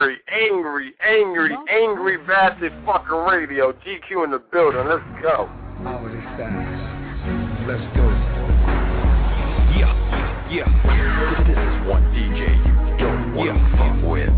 angry bastard fucking radio. GQ in the building. Let's go. Holiday style. Let's go. Yeah. This is one DJ you don't want to fuck with.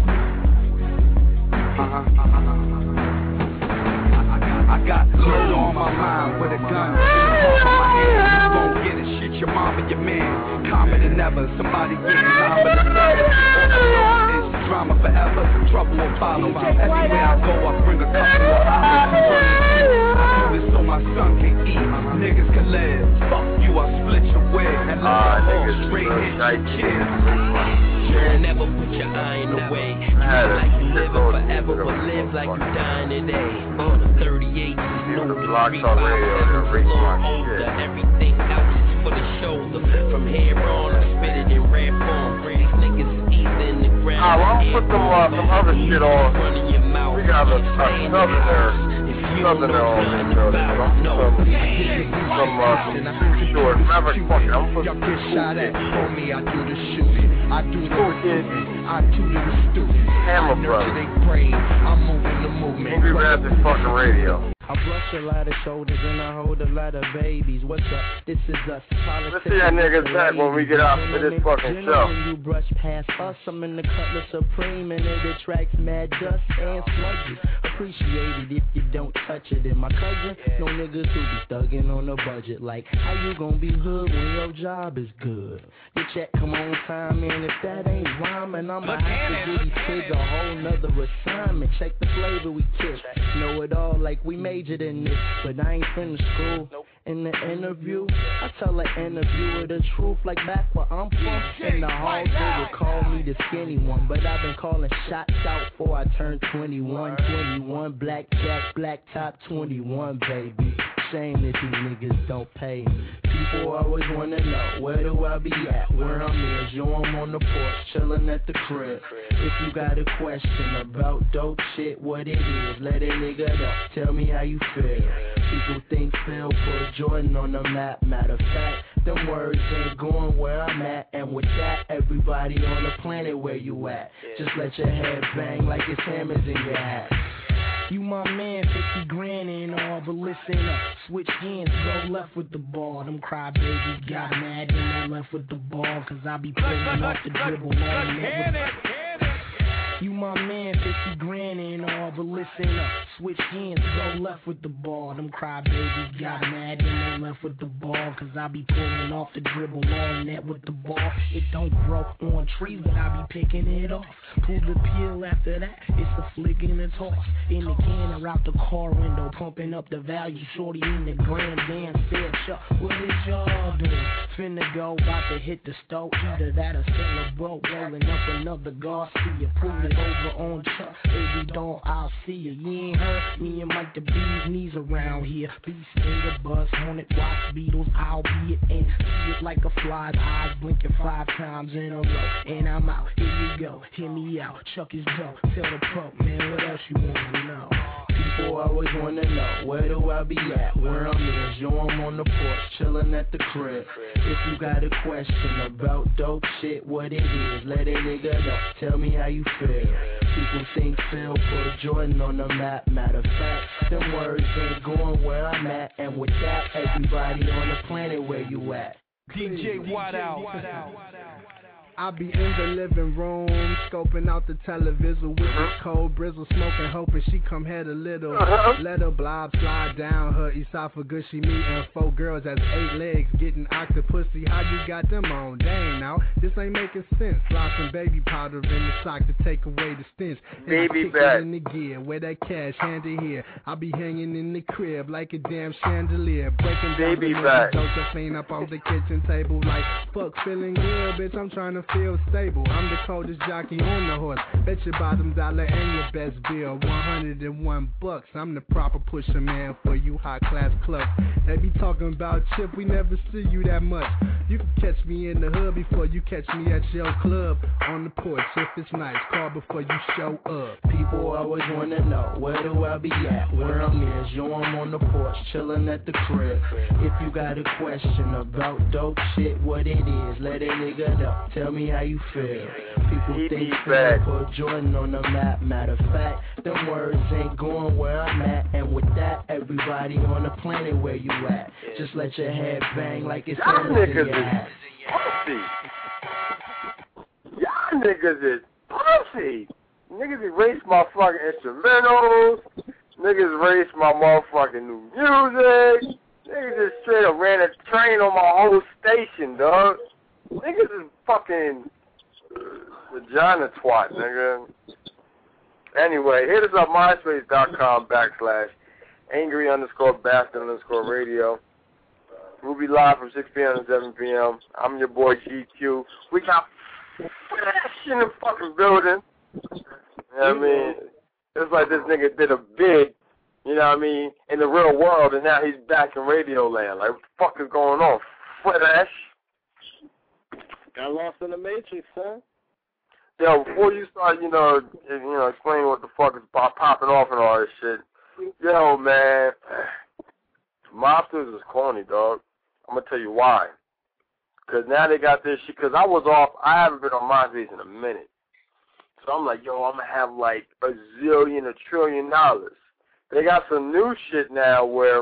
I got murder on my mind with a gun in the palm of my hand. You won't get it, shit, your mom and your man. Calmer than ever, somebody getting calmer than ever. It's drama forever, trouble will follow. Everywhere I go, I bring a couple of hours. I do this so my son can eat, niggas can live. Fuck you, I split your wig and let the whole straight hit your kids. Never put your eye in the way. You feel like you living forever, but live like you dying today. On the 38, you know the street vibe, older. Everything else is for the shoulder. From here on, I spit it in rare form. These niggas is either in the ground. I'm put some other shit on. We got a Southerner on this building. Some short. Maverick, fuck it. I'm put some shot at me, I do the shooting. I do the recruiting, I tutor the students. Hammer Brothers. They brain, I'm moving the movement. Angry Bastard fucking radio. I brush a lot of shoulders and I hold a lot of babies. What's up? This is us. Let's see that niggas back when we get out for this fucking show. When you brush past us, I'm in the Cutlass Supreme and it attracts mad dust and sludges. Appreciate it if you don't touch it. And my cousin, no niggas who be thugging on a budget. Like, how you gonna be hood when your job is good? Your check come on time, and if that ain't rhyming, I'ma have to give these kids a whole nother assignment. Check the flavor we kiss. Know it all like we majored in this, but I ain't finished school. In the interview, I tell the interviewer the truth, like back where I'm from. In the halls, they would call me the skinny one, but I've been calling shots out before I turned 21. 21, black jack, black top, 21, baby. Shame that these niggas don't pay me. People always wanna know, where do I be at? Where I'm is, yo, I'm on the porch, chillin' at the crib. If you got a question about dope shit, what it is, let a nigga know. Tell me how you feel. People think Phil put Jordan on the map. Matter of fact, them words ain't going where I'm at. And with that, everybody on the planet where you at. Just let your head bang like it's hammers in your hat. You my man, 50 grand and all, but listen up. Switch hands, go left with the ball. Them crybabies got mad and they left with the ball, cause I be pulling off the dribble. You my man, 50 grand and all, but listen up. Switch hands, go left with the ball. Them crybabies got mad and they left with the ball, cause I be pulling off the dribble on net with the ball. It don't grow on trees, but I be picking it off. Pull the peel after that, it's a flick and a toss. In the can or out the car window, pumping up the value. Shorty in the grand dance, said, Chuck, what is y'all doing? Finna go, about to hit the stove. Either that or sell a boat, rolling up another Garcia. Pull it over on Chuck, baby, don't I'll see you. You ain't heard me and Mike the B's knees around here. Beast in the bus, haunted watch Beatles, I'll be it and see it like a fly's eyes blinking 5 times in a row. And I'm out, here you go, hear me out. Chuck is dope, tell the pro, man, what else you wanna know? People always wanna know, where do I be at? Where I'm is, yo, I'm on the porch, chillin' at the crib. If you got a question about dope shit, what it is, let a nigga know. Tell me how you feel. People think Phil put Jordan on the map. Matter of fact, them words ain't going where I'm at. And with that, everybody on the planet where you at. DJ Watt out. I be in the living room, scoping out the television with this cold brizzle, smoking, hoping she come head a little. Let her blob slide down her esophagus. She meeting 4 girls as 8 legs, getting octopusy. How you got them on? Dang, now this ain't making sense. Slide some baby powder in the sock to take away the stench. And baby I kick it in the gear, where that cash handed here. I be hanging in the crib like a damn chandelier, breaking down baby the Josephine up on the kitchen table like fuck, feeling good, bitch. I'm trying to feel stable. I'm the coldest jockey on the horse. Bet your bottom dollar and your best bill. $101. I'm the proper pusher man for you high class clubs. They be talking about chip, we never see you that much. You can catch me in the hood before you catch me at your club. On the porch if it's nice, call before you show up. People always wanna know, where do I be at? Where I'm is, yo, I'm on the porch, chillin' at the crib. If you got a question about dope shit, what it is, let a nigga know. Tell me how you feel. People think Phil put Jordan on the map. Matter of fact, them words ain't going where I'm at. And with that, everybody on the planet where you at. Just let your head bang like it's in your ass. Y'all niggas is pussy. Niggas erase my fucking instrumentals. Niggas erase my motherfucking new music. Niggas just straight up ran a train on my whole station, dog. Niggas is fucking vagina twat, nigga. Anyway, hit us up, myspace.com/angry_bastard_radio. We'll be live from 6 p.m. to 7 p.m. I'm your boy GQ. We got Fresh in the fucking building. You know what I mean? It's like this nigga did a bid, you know what I mean, in the real world, and now he's back in radio land. Like, what the fuck is going on? Fresh. Got lost in the Matrix, son. Yo, before you start, explaining what the fuck is popping off and all this shit, yo, man, Mobsters is corny, dog. I'm going to tell you why. Because now they got this shit, because I was off, I haven't been on MySpace in a minute. So I'm like, yo, I'm going to have like $1 zillion, $1 trillion. They got some new shit now where,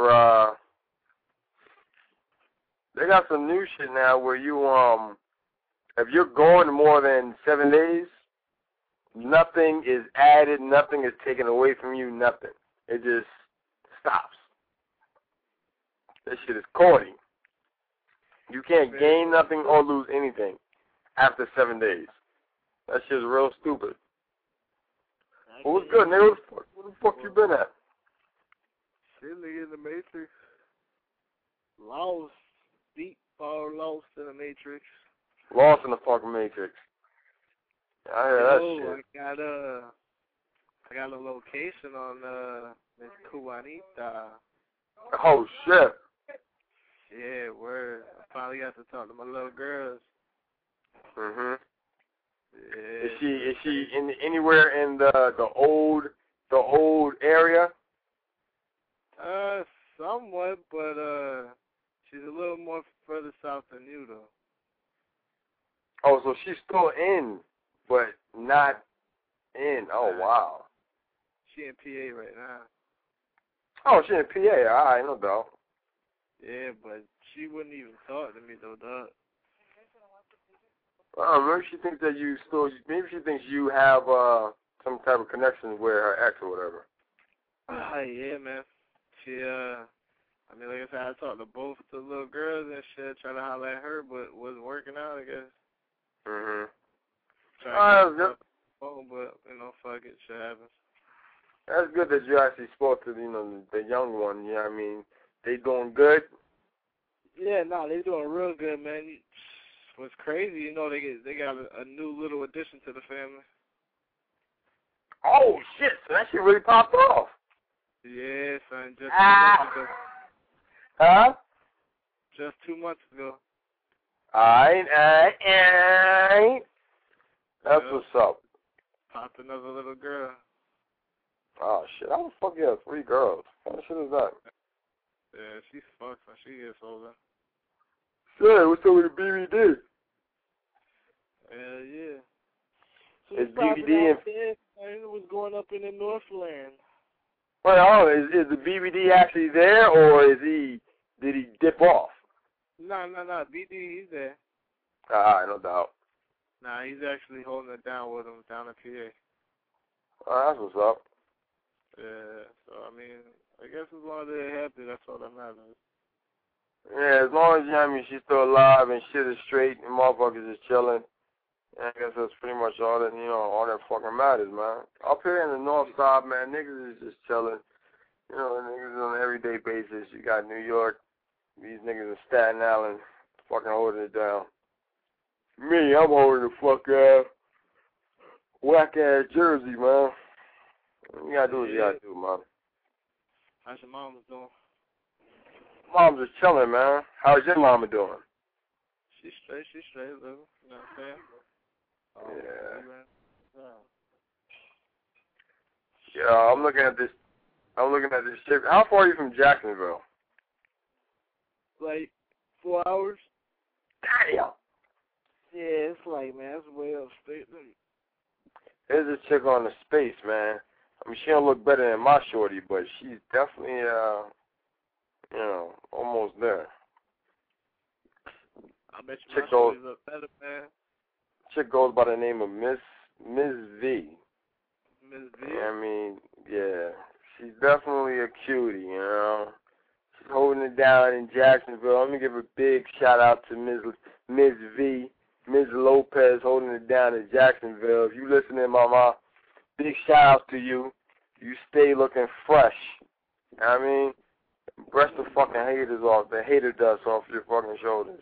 you, if you're going more than 7 days, nothing is added, nothing is taken away from you, nothing. It just stops. That shit is corny. You can't gain nothing or lose anything after 7 days. That shit is real stupid. Well, what's good, nigga? Where the fuck you been at? Shit, nigga, in the Matrix. Lost. Deep or lost in the Matrix. Lost in the fucking Matrix. I hear that shit. I got a location on Miss Juanita. Oh shit. Yeah, word. I finally got to talk to my little girls. Mhm. Yeah. Is she anywhere in the old area? Somewhat, but she's a little more further south than you though. Oh, so she's still in, but not in. Oh, wow. She in PA right now. Oh, she in PA. All right, no doubt. Yeah, but she wouldn't even talk to me though, dog. Maybe she thinks that maybe she thinks you have some type of connection with her ex or whatever. Yeah, man. She, like I said, I talked to both the little girls and shit, trying to holler at her, but wasn't working out, I guess. Mhm. Trying to get phone, but fuck it, shit happens. That's good that you actually spoke to the young one. You know what I mean? They doing good. Yeah, they doing real good, man. What's crazy, they got a new little addition to the family. Oh shit! So that shit really popped off. Yeah, son. Just 2 months ago. Huh? Just 2 months ago. Alright. That's what's up. Popped another little girl. Oh shit! How the fuck you have 3 girls? What shit is that? Yeah, she's fucked when she gets older. Shit, what's up with the BBD? Yeah. So is BBD and it was going up in the Northland. Well, is the BBD actually there, or did he dip off? No, BD, he's there. Alright, no doubt. Nah, he's actually holding it down with him down in PA. Oh, that's what's up. Yeah, so I guess as long as they're happy, that's all that matters. Yeah, as long as she's still alive and shit is straight and motherfuckers is chilling. I guess that's pretty much all that fucking matters, man. Up here in the north side, man, niggas is just chilling. Niggas on an everyday basis. You got New York, these niggas in Staten Island fucking holding it down. Me, I'm holding the fuck whack-ass Jersey, man. You gotta do what you gotta do, man. How's your mama doing? Mom's just chilling, man. How's your mama doing? She's straight, little. You know what I'm saying? Yeah, I'm looking at this ship. How far are you from Jacksonville? Like 4 hours. Damn. Yeah, it's like, man, it's way upstate. There's a chick on the space, man. I mean, she don't look better than my shorty, but she's definitely, almost there. I bet you my shorties look better, man. Chick goes by the name of Miss V. Miss V? I mean, yeah, she's definitely a cutie, you know. She's holding it down in Jacksonville. Let me give a big shout out to Miss V, Ms. Lopez, holding it down in Jacksonville. If you listening, Mama, big shout out to you. You stay looking fresh. You know what I mean? Brush the fucking haters off, the hater dust off your fucking shoulders.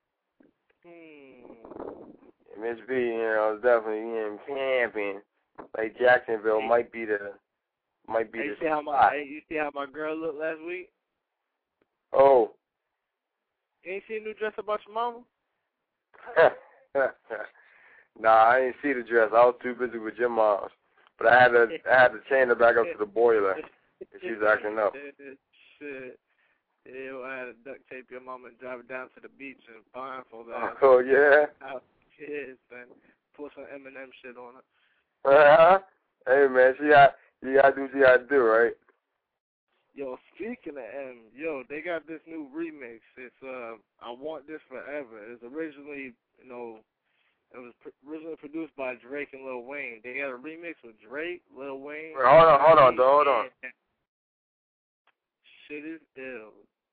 Miss V, is definitely camping. Like Jacksonville might be the You see how my girl looked last week? Oh. You ain't see a new dress about your mama? Nah, I didn't see the dress. I was too busy with your mom's. But I had to chain her back up to the boiler. And she was acting up. Shit. Yeah, well, I had to duct tape your mama and drive her down to the beach and blindfold her. Oh, yeah? Kids, man. Put some Eminem shit on her. Hey, man, you gotta do what you gotta do, right? Yo, speaking of M, they got this new remix. It's I Want This Forever. It's originally, it was originally produced by Drake and Lil Wayne. They got a remix with Drake, Lil Wayne. Wait, hold on. Shit is ill.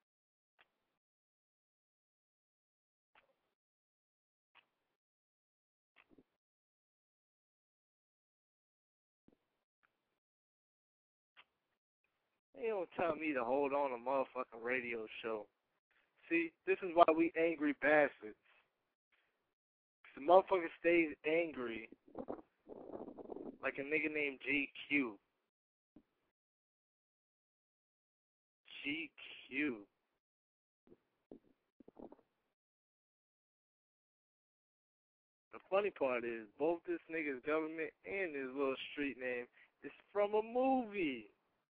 They don't tell me to hold on a motherfucking radio show. See, this is why we angry bastards. The motherfucker stays angry like a nigga named GQ. GQ. The funny part is, both this nigga's government and his little street name is from a movie.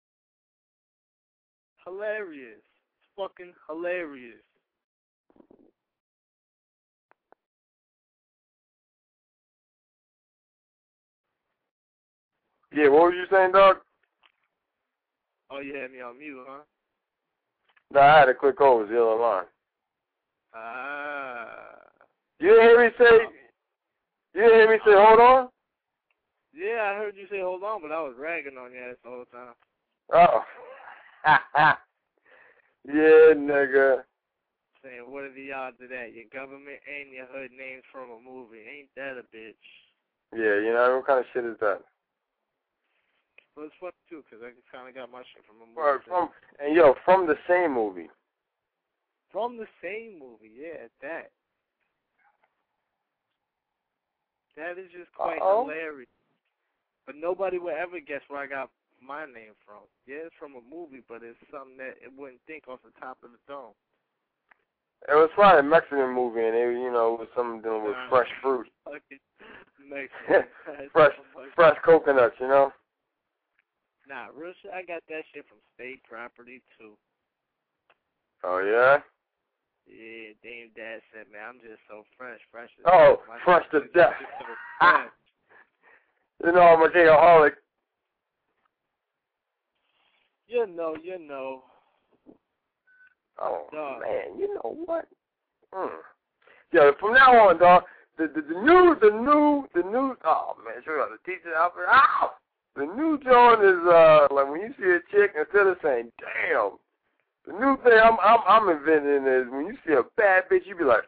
Hilarious. It's fucking hilarious. Yeah, what was you saying, dog? Oh, you had me on mute, huh? No, I had to click over the other line. You didn't hear me say hold on? Yeah, I heard you say hold on, but I was ragging on your ass the whole time. Oh. Yeah, nigga. Saying, what are the odds of that? Your government and your hood names from a movie. Ain't that a bitch? Yeah, what kind of shit is that? Well, it's funny, too, because I kind of got my shit from a movie. Right, from the same movie. From the same movie, yeah, that. That is just quite hilarious. But nobody would ever guess where I got my name from. Yeah, it's from a movie, but it's something that it wouldn't think off the top of the dome. It was probably a Mexican movie, and it was something dealing with fresh fruit. Mexican. fresh coconuts, Nah, real shit, I got that shit from state property, too. Oh, yeah? Yeah, Dame Dad said, man, I'm just so fresh. Fresh to death. So I'm a gameaholic. You know. Oh, dog. Man, you know what? Yeah, from now on, dog, the new, oh, man, show you the teacher outfit. Ow! The new John is, like, when you see a chick, instead of saying, damn, the new thing I'm inventing is when you see a bad bitch, you be like,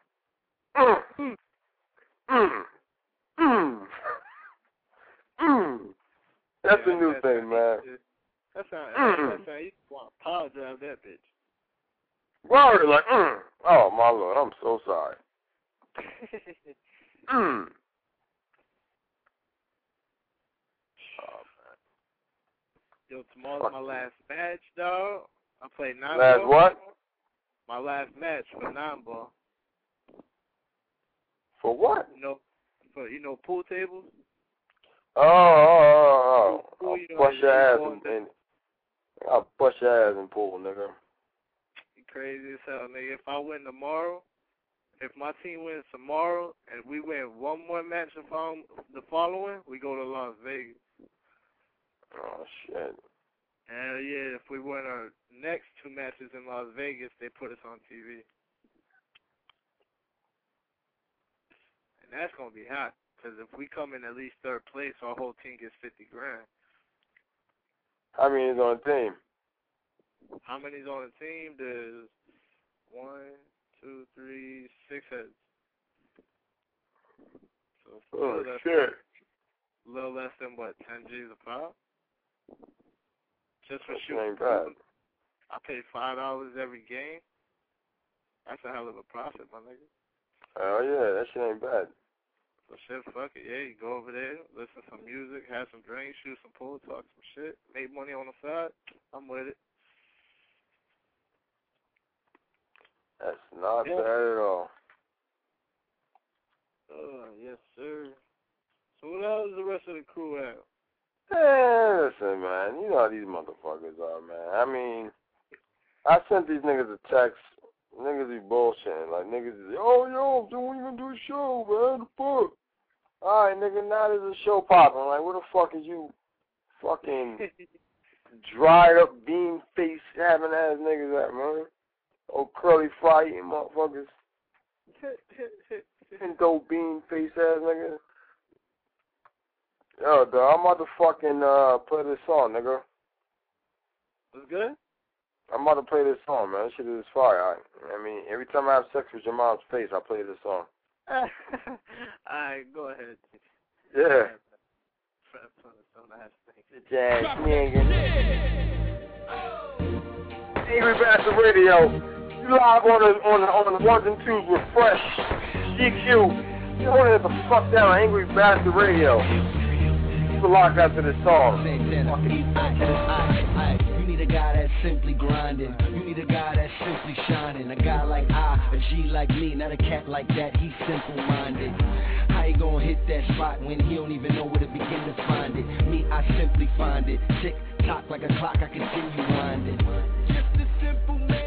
That's the new thing, man. That's how you want to power drive that bitch. Word, like, oh, my Lord, I'm so sorry. Oh, man. Yo, tomorrow's my last match, dog. I play 9-ball. Last what? My last match for 9-ball. For what? For pool tables. Oh. Pool, I'll bust your ass I'll bust your ass in pool, nigga. You crazy as hell, nigga. If I win tomorrow, if my team wins tomorrow and we win one more match the following, we go to Las Vegas. Oh, shit. Hell yeah, if we win our next 2 matches in Las Vegas, they put us on TV. And that's going to be hot, because if we come in at least 3rd place, our whole team gets $50,000. How many is on the team? How many's on the team? There's 1, 2, 3, 6 heads. So a little less than what, 10 G's a pop? Just for shooting. Ain't bad. I pay $5 every game. That's a hell of a profit, my nigga. Oh yeah, that shit ain't bad. So shit, fuck it, yeah, you go over there, listen to some music, have some drinks, shoot some pool, talk some shit, make money on the side, I'm with it. That's not bad at all. Yes, sir. So what else is the rest of the crew at? Hey, listen, man, you know how these motherfuckers are, man. I mean, I sent these niggas a text. Niggas be bullshitting. Like, niggas is, yo, don't even do a show, man. The fuck? Alright, nigga, now there's a show popping. Like, where the fuck is you fucking dried up bean face having ass niggas at, man? Old curly fry eating motherfuckers. Pinto bean face ass niggas. Yo, dog, I'm about to fucking play this song, nigga. What's good? I'm about to play this song, man. This shit is fire. I mean, every time I have sex with your mom's face, I play this song. Alright, go ahead. Yeah. Jazz, Angry Bastard Radio. You live on the ones and twos with Fresh, GQ. You hold it the fuck down, Angry Bastard Radio. Keep it locked after this song. You need a guy that's simply grinding. You need a guy that's simply shining. A guy like a G like me, not a cat like that. He's simple-minded. How you gonna hit that spot when he don't even know where to begin to find it? Me, I simply find it. Tick tock like a clock, I continue winding. Just a simple man.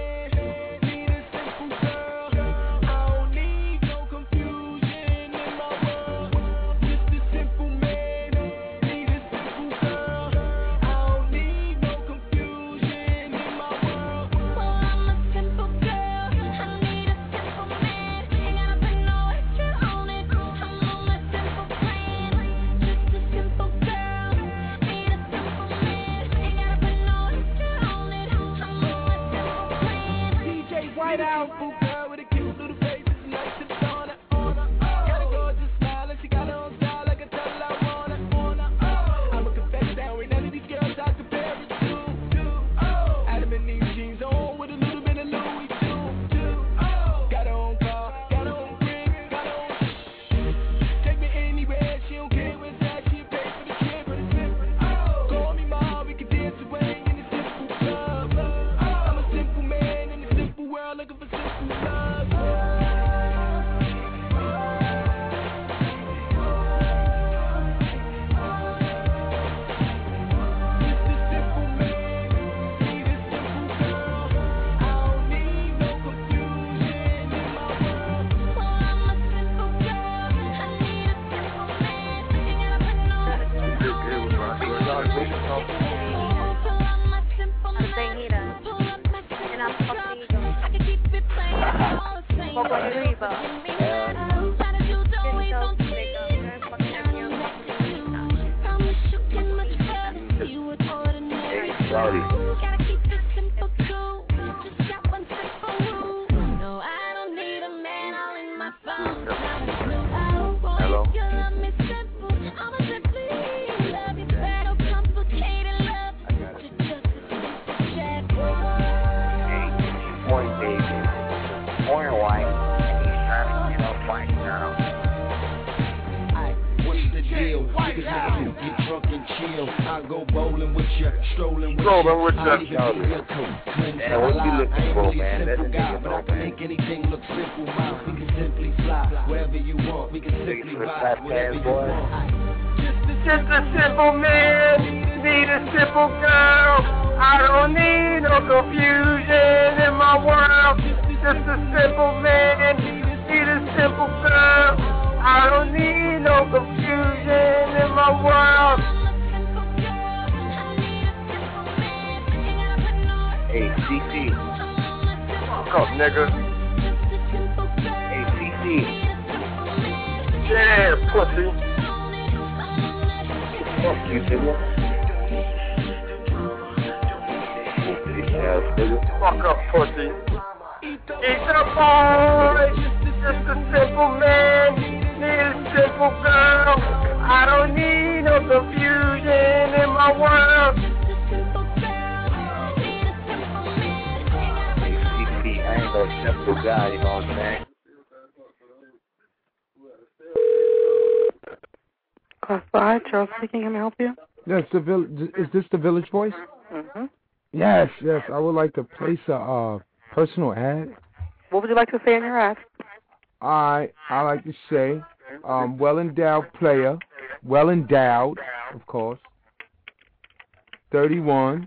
meal. I go bowling with you, strolling with you. And what you looking for, man? That's a nigga, but I can make anything look simple, man. We can simply fly wherever you want. We can simply vibe wherever you want. Just a simple man, need a simple girl. I don't need no confusion in my world. Just a simple man, need a simple girl. I don't need no confusion in my world. Hey, CC. Fuck up, nigga. Hey, CC. Yeah, pussy. Fuck you, nigga. Fuck up, pussy. He's a boy, just a simple man, need a simple girl. I don't need no confusion in my world. CC, I ain't no simple guy, you know what I'm saying? Hi, Charles speaking. Can I help you? Yes, is this the Village Voice? Mm-hmm. Yes. I would like to place a personal ad. What would you like to say in your ad? I like to say, well-endowed player, well-endowed, of course, 31,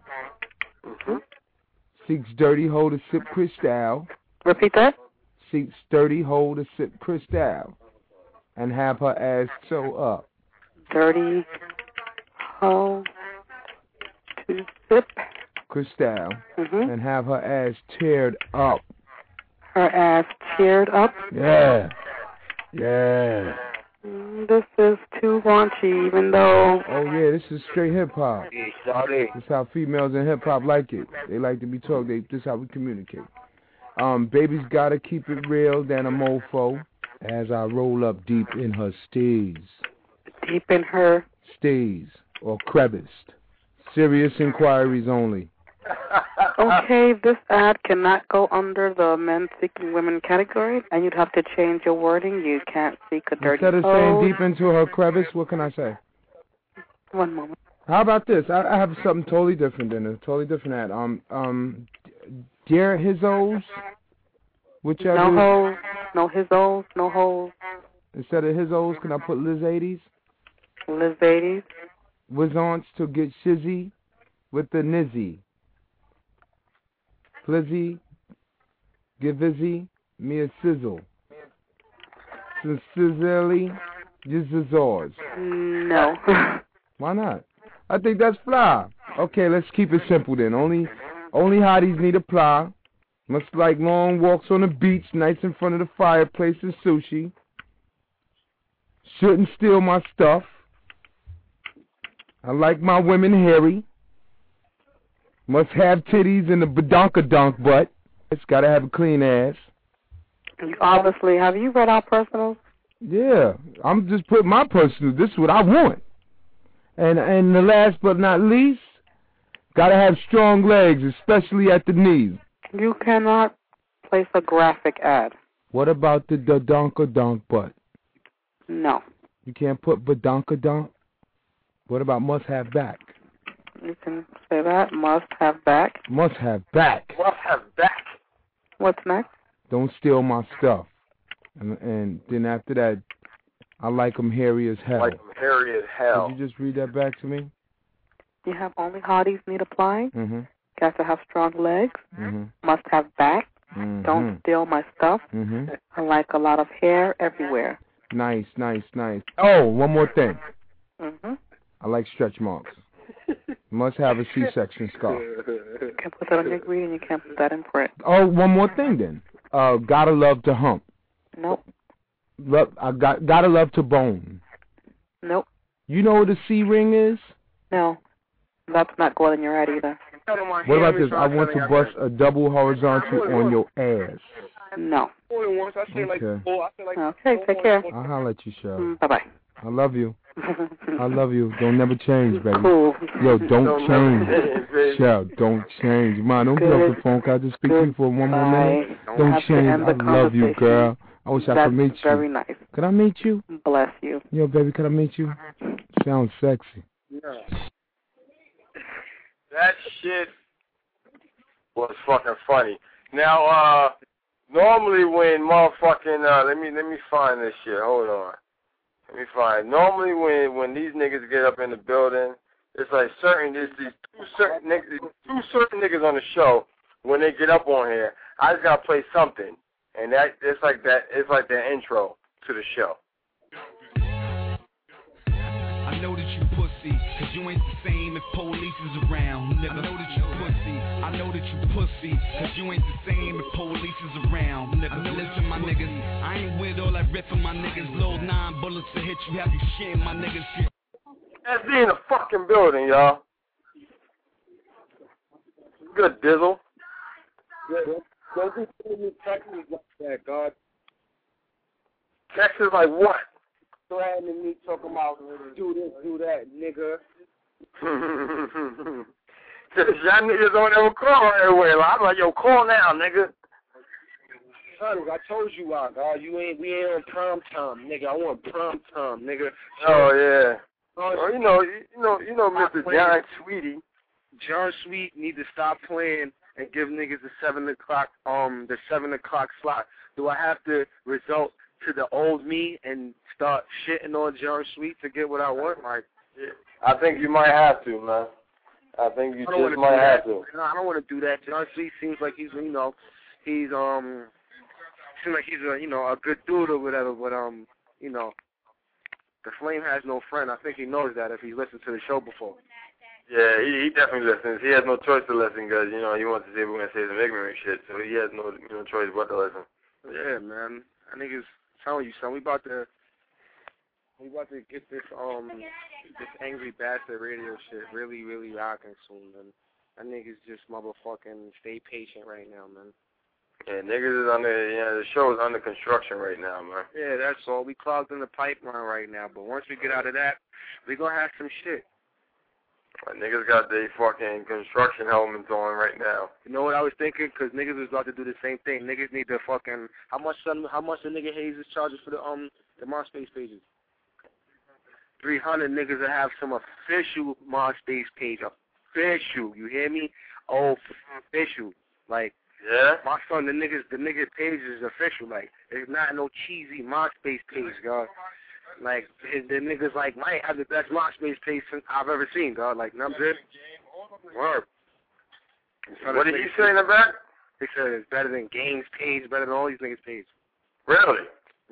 seeks dirty hoe to sip Cristal. Repeat that. Seeks dirty hoe to sip Cristal and have her ass sew up. Dirty hoe to sip Cristal and have her ass teared up. Her ass teared up? Yeah. This is too raunchy, even though... Oh, yeah, this is straight hip-hop. Sorry. This is how females in hip-hop like it. They like to be talked. This is how we communicate. Baby's gotta keep it real than a mofo as I roll up deep in her stays. Deep in her... Stays, or creviced. Serious inquiries only. Okay, this ad cannot go under the men seeking women category, and you'd have to change your wording. You can't seek a dirty Instead of hoe. saying deep into her crevice, what can I say? One moment. How about this? I have something totally different than a totally different ad. Dear Hizzos, whichever. No hoes, no Hizzos, no hoes. Instead of Hizzos, can I put Liz 80s? Liz 80s. Wizants to get shizzy with the nizzy. Flizzy, give Izzy, me a sizzle. Sincerely, Jizzazors. No. Why not? I think that's fly. Okay, let's keep it simple then. Only hotties need apply. Much like long walks on the beach, nights in front of the fireplace and sushi. Shouldn't steal my stuff. I like my women hairy. Must have titties and a badonkadonk butt. It's gotta have a clean ass. You obviously, have you read our personals? Yeah, I'm just putting my personal. This is what I want. And the last but not least, gotta have strong legs, especially at the knees. You cannot place a graphic ad. What about the badonkadonk butt? No. You can't put badonkadonk? What about must have back? You can say that. Must have back. Must have back. Must have back. What's next? Don't steal my stuff. And then after that, I like them hairy as hell. Like them hairy as hell. Could you just read that back to me? You have only hotties need applying. Mm-hmm. Got to have strong legs. Mm-hmm. Must have back. Mm-hmm. Don't steal my stuff. Mm-hmm. I like a lot of hair everywhere. Nice. Oh, one more thing. Mm-hmm. I like stretch marks. Must have a C-section scar. You can put that on your greeting. You can't put that in print. Oh, one more thing then. Gotta love to hump. Nope. Gotta love to bone. Nope. You know what a C-ring is? No. That's not going in your ad either. What about this? I want to bust a double horizontal on your ass. No. Okay, take care. I'll holler at you, Cheryl. Bye-bye. I love you. I love you. Don't never change, baby. Cool. Yo, don't change. Cheryl, don't change. Man, don't get off the phone. Can I just speak to you for one more minute? Don't change. I love you, girl. I wish I could meet you. That's very nice. Can I meet you? Bless you. Yo, baby, can I meet you? Sounds sexy. That shit was fucking funny. Now, normally when motherfucking, let me find this shit. Hold on. Let me find. Normally when these niggas get up in the building, it's like there's these two certain niggas on the show. When they get up on here, I just gotta play something, and it's like their intro to the show. I know that you pussy, cause you ain't the same if police is around, nigga. I know that you pussy, I know that you pussy, cause you ain't the same if police is around, nigga. Listen, my niggas, I ain't with all that ripping my niggas. Load 9 bullets to hit you, have you shitting my niggas shit. SD in the fucking building, y'all. Good dizzle. Don't be telling me Texas like that, God. Texas like what? Threatening me, talking about do this, do that, nigga. Y'all niggas don't ever call everywhere. I'm like, yo, call now, nigga. Son, I told you why, God. We ain't on prime time, nigga. I want prime time, nigga. Oh yeah. Oh, you know, Mr. John Sweetie. John Sweet need to stop playing and give niggas the 7 o'clock slot. Do I have to resort to the old me and start shitting on John Sweet to get what I want? Like, I think you might have to, man. I think you just might have to. No, I don't want to do that. John Sweet seems like he's a good dude or whatever, but the Flame has no friend. I think he knows that if he listened to the show before. Yeah, he definitely listens. He has no choice to listen because, he wants to see if we're going to say some ignorant shit, so he has no choice but to listen. Yeah, man. I think it's telling you, son, we about to get this Angry Bastard radio shit really, really rocking soon, man. That niggas just motherfucking stay patient right now, man. Yeah, niggas is the show is under construction right now, man. Yeah, that's all. We clogged in the pipeline right now, but once we get out of that, we gonna have some shit. Niggas got their fucking construction helmets on right now. You know what I was thinking? Because niggas is about to do the same thing. Niggas need to fucking how much the nigga Hayes charges for the MySpace pages? 300 niggas that have some official MySpace page. Official, you hear me? Oh, official. Like, yeah. My son, the nigga page is official. Like, it's not no cheesy MySpace page, God. Like, the niggas like might have the best MySpace page I've ever seen, God. Like, know what I'm saying? Word. What did he say in the back? He said it's better than Games page, better than all these niggas' page. Really?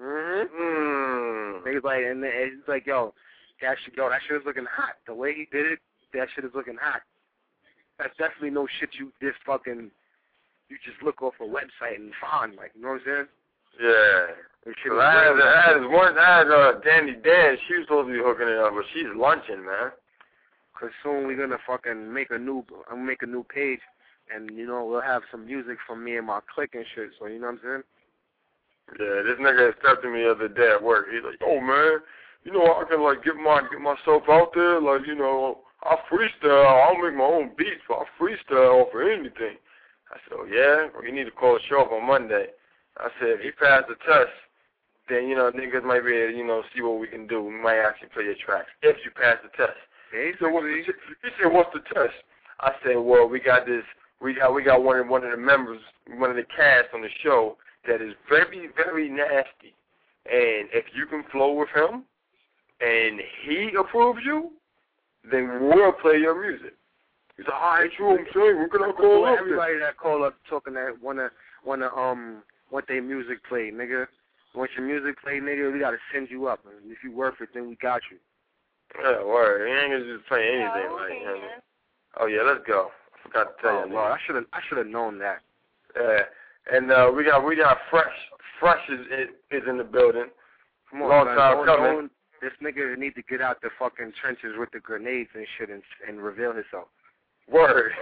Niggas like, and it's like, yo, that shit is looking hot. The way he did it, that shit is looking hot. That's definitely no shit you just look off a website and find, like, you know what I'm saying? Yeah. So I had Danny Dan. She was supposed to be hooking it up, but she's lunching, man. Cause soon we're gonna fucking make a new page, and we'll have some music from me and my clique and shit. So you know what I'm saying? Yeah, this nigga stepped to me the other day at work. He's like, "Oh man, I can like get myself out there. Like I freestyle. I'll make my own beats. But I freestyle for anything." I said, "Oh yeah, well, you need to call the show up on Monday." I said, if you pass the test, then, niggas might be able to, see what we can do. We might actually play your tracks if you pass the test. He said, what's the test? I said, well, we got one of the members, one of the cast on the show that is very, very nasty. And if you can flow with him and he approves you, then we'll play your music. He said, all right, true, I'm saying, we're going to call up. Everybody that call up talking that want their music played, nigga. Want your music played, nigga, we gotta send you up. And if you worth it, then we got you. Yeah, word. You ain't gonna just play anything Oh yeah, let's go. I forgot to tell you. Lord, I should have known that. Yeah, and we got Fresh is in the building. Come on, long time coming. This nigga need to get out the fucking trenches with the grenades and shit and reveal himself. Word.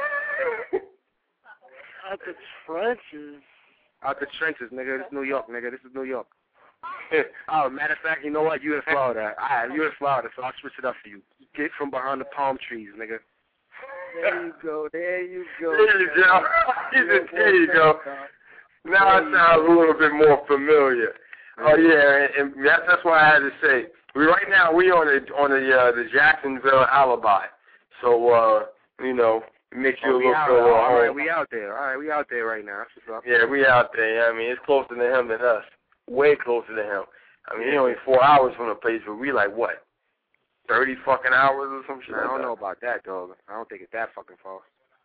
Out the trenches. Out the trenches, nigga. This is New York, nigga. This is New York. Oh, matter of fact, you know what? You in Florida. You in Florida, so I'll switch it up for you. Get from behind the palm trees, nigga. There you go. There you go. There you go. Now it sounds a little bit more familiar. Oh yeah, and that's why I had to say. Right now we on the Jacksonville alibi. So you know, it makes you look good. All right, we out there. All right, we out there right now. Yeah, we out there. I mean, it's closer to him than us. Way closer to him. I mean, he's only 4 hours from the place, but we like what? 30 fucking hours or some shit. I don't know about that, dog. I don't think it's that fucking far.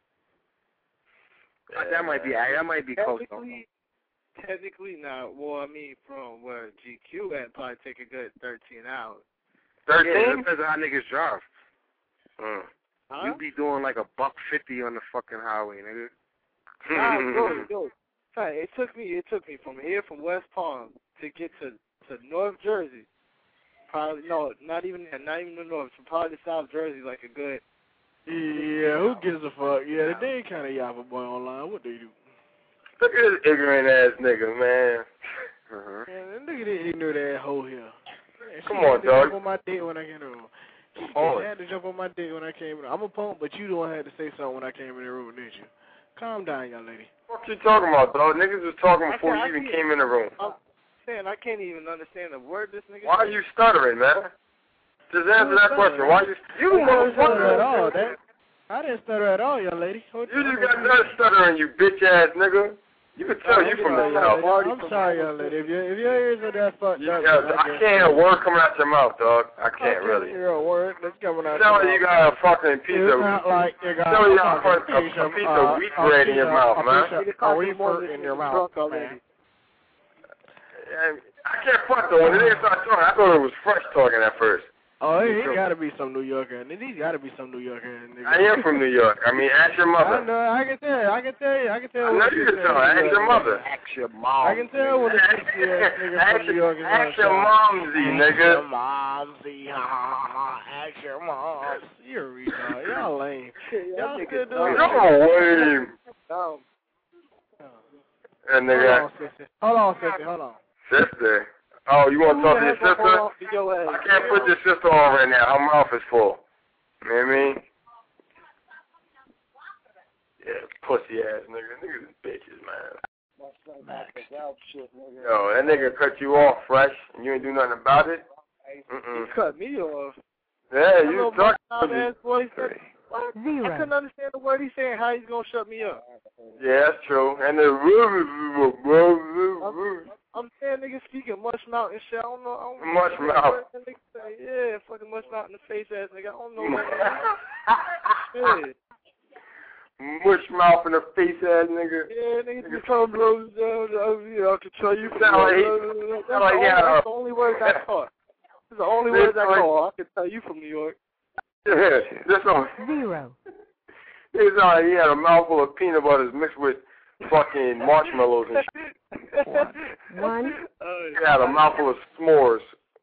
Yeah. That might be close. Technically not. Well, I mean, from where GQ at, probably take a good 13 hours. 13? Yeah, depends on how niggas drive. Huh? You be doing like $150 on the fucking highway, nigga. Go. It took me from here, from West Palm, to get to North Jersey. Probably not even the North. So probably South Jersey, like a good. Yeah, who gives a fuck? Yeah, they ain't kind of yappa boy online. What they do? Look at this ignorant ass nigga, man. Man, look at this ignorant ass hoe here. Man, Come on, dog. Jump on my dick when I came in the room. She had to jump on my dick when I came in. I'm a punk, but you the one had to say something when I came in the room, didn't you? Calm down, young lady. What you talking about, dog? Niggas was talking before you even came in the room. I'm saying I can't even understand the word this nigga. Why are you stuttering, man? Just answer that question. Why you motherfucker at all? I didn't stutter at all, young lady. You just got done stuttering, you bitch ass nigga. You can tell you from the south. I'm sorry, young lady. If your ears are that fucked up, I can't hear a word coming out your mouth, dog. I can't really. Hear a word that's coming out. Tell you got a fucking piece of. Tell you got a piece of wheat bread in your mouth, man. A wheat in your mouth, man. I can't fuck though. When the nigga started talking, I thought it was Fresh talking at first. Oh, he gotta be some New Yorker. He's gotta be some New Yorker. I am from New York. I mean, ask your mother. I know. I can tell. I know you can tell. Ask your mother. Ask your mom. I can tell when it's nigga from New York is ask your momsy, nigga. Ask your mom. You're a retard. Y'all lame. Y'all still do it. You're lame. And nigga. Hold on, sister. Hold on. Sister. Oh, you want to talk to your sister? I can't put your sister on right now. Her mouth is full. You know what I mean? Yeah, pussy ass nigga. Niggas is bitches, man. Yo, that nigga cut you off, Fresh, and you ain't do nothing about it? He cut me off. Yeah, you talking to me. I couldn't understand the word he's saying. How he's gonna shut me up? Yeah, that's true. And the I'm saying niggas speaking mush mouth and shit. I don't know. Mush mouth. Yeah, fucking mush mouth in the face ass nigga. I don't know. Yeah. Mush mouth in the face ass nigga. Yeah, niggas just trying to blow I can tell you. That's the only words I caught. That's the only words I caught. I can tell you from New York. Yeah, that's all. 0. It's all right. He had a mouthful of peanut butter mixed with fucking marshmallows and shit. 1. He had a mouthful of s'mores.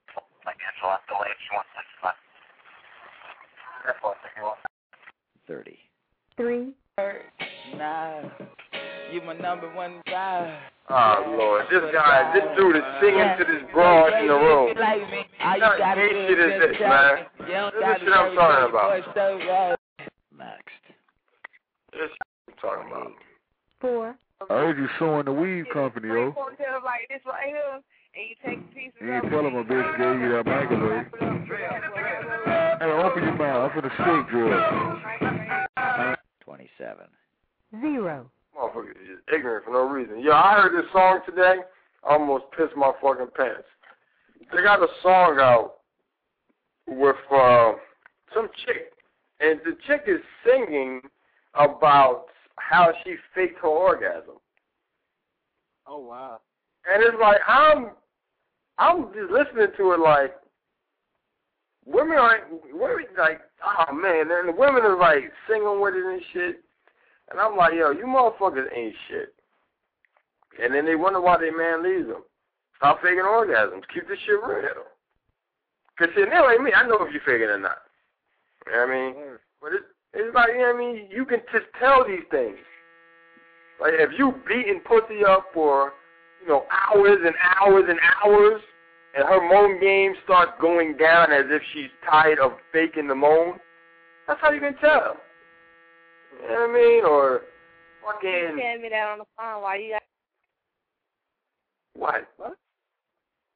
30. 3. Nah, you my number one guy. Oh Lord, this dude is singing to this broad in the room. What hate shit is this, man? This is shit I'm talking about. Next. This shit I'm talking about. 4. I heard you suing the weed company, yo. Like this right here, and you take a piece of You ain't tell him a bitch gave you that microwave. Hey, open your mouth. I'm finna shake drugs. 27. 0. Motherfuckers is just ignorant for no reason. Yo, I heard this song today. I almost pissed my fucking pants. They got a song out with some chick, and the chick is singing about how she faked her orgasm. Oh wow! And it's like I'm just listening to it like women like, oh man, and the women are like singing with it and shit. And I'm like, yo, you motherfuckers ain't shit. And then they wonder why their man leaves them. Stop faking orgasms. Keep this shit real. Because shit, they like me, I know if you're faking or not. You know what I mean? But it's like, you know what I mean? You can just tell these things. Like, if you beating pussy up for, hours and hours and hours, and her moan game starts going down as if she's tired of faking the moan, that's how you can tell. You know what I mean? Or fucking... You telling me that on the phone while you got... What?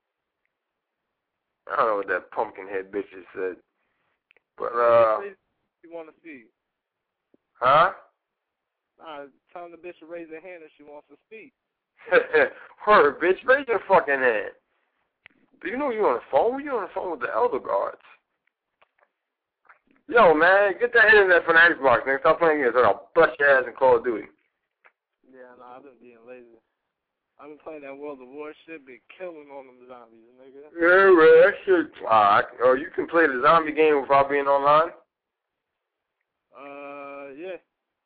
I don't know what that pumpkin head bitch just said. But, you want to see? Huh? Nah, tell the bitch to raise her hand if she wants to speak. Her, bitch, raise your fucking hand. Do you know you're on the phone? You're on the phone with the Elder Guards. Yo, man, get that internet from the Xbox, nigga. Stop playing games or I'll bust your ass in Call of Duty. Yeah, I've been being lazy. I've been playing that World of War shit, been killing on them zombies, nigga. Yeah, man, that shit. Oh, you can play the zombie game without being online? Yeah.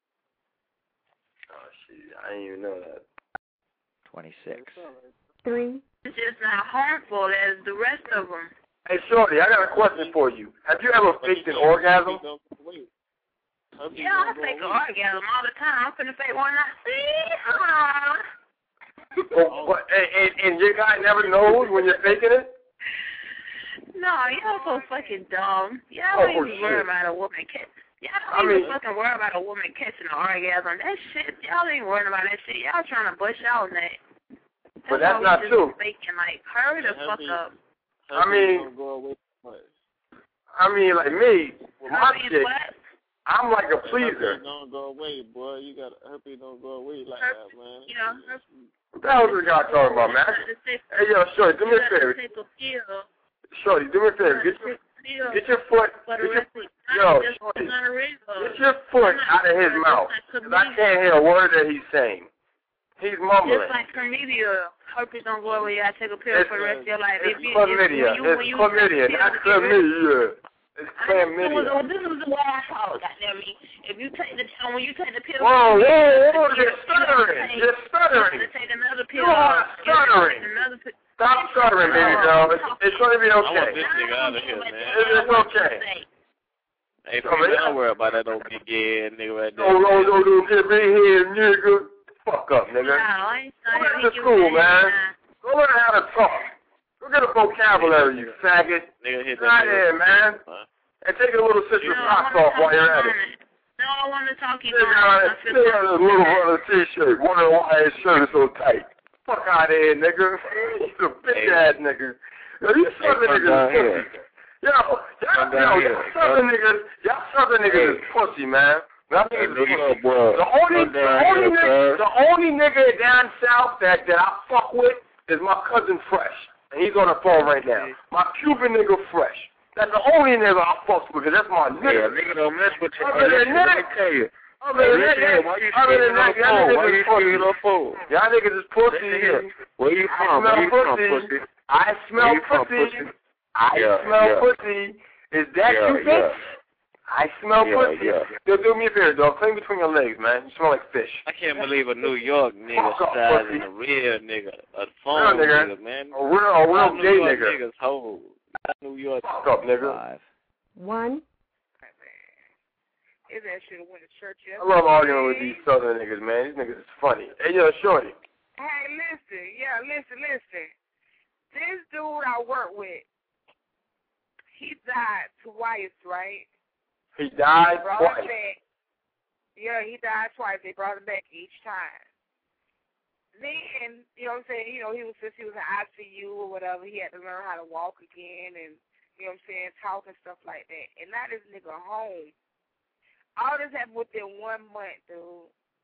Oh, shit, I didn't even know that. 26. 3. It's just not harmful as the rest of them. Hey, Shorty, I got a question for you. Have you ever faked an orgasm? Yeah, I fake an orgasm all the time. I'm finna fake one I see. And your guy never knows when you're faking it? No, y'all so fucking dumb. Y'all don't even worry about a woman catching. Y'all don't even fucking worry about a woman catching an orgasm. That shit, y'all ain't worrying about that shit. Y'all trying to bust y'all neck. But that's not true. Faking, like, hurry the fuck up. I mean, like me, my chick, I'm like a pleaser. Herpes don't go away, boy. You got herpes don't go away like that, man. Yeah, what the hell is this guy talking about, man? Hey, yo, Shorty, do me a favor. Shorty, do me a favor. Get your foot. Yo, Shorty, get your foot out of his mouth. Because I can't hear a word that he's saying. He's mumbling. Just like chlamydia. Herpes don't go away. You gotta take a pill for the rest of your life. It's chlamydia. It's chlamydia, not chlamydia. It's chlamydia. This is the way I call it, goddamn me. If you take the when you take the pill. Whoa, you're stuttering. You're stuttering. Take another pill. You are stuttering. Stop stuttering, baby girl. It's going to be okay. I want this nigga out of here, man. It's okay. Hey, don't worry about that old big head nigga right there. No, get big head nigga. Fuck up, nigga. Go back to school, man. Go learn how to talk. Go get a vocabulary, you faggot. Nigga hit that here, man. And take a little citrus socks off while you're at it. No, I want to talk to you. Stay on this little brother t-shirt. Wondering why his shirt is so tight. Fuck out of here, nigga. He's a bitch-ass nigga. Yo, you southern niggas is pussy. Y'all southern niggas is pussy, man. The only nigga down south that I fuck with is my cousin Fresh. And he's on the phone right now. My Cuban nigga Fresh. That's the only nigga I fuck with because that's my nigga. Yeah, nigga don't mess with you. Other than that, y'all niggas is pussy. Where you from? Pussy? I smell pussy. I smell pussy. Is that you, bitch? I smell pussy. Yo, do me a favor, dog. Clean between your legs, man. You smell like fish. I can't believe a New York nigga sizing a real nigga. A phone nigga, man. A real gay nigga. Niggas hold. Not New York. Fuck up, nigga. 1. Is that shit went to church yesterday? I love arguing with these southern niggas, man. These niggas is funny. Hey, yo, Shorty. Hey, listen. This dude I work with, he died twice, right? He died twice? Yeah, he died twice. They brought him back each time. Then, you know what I'm saying, since he was in ICU or whatever, he had to learn how to walk again and, you know what I'm saying, talk and stuff like that. And now this nigga home. All this happened within 1 month, dude.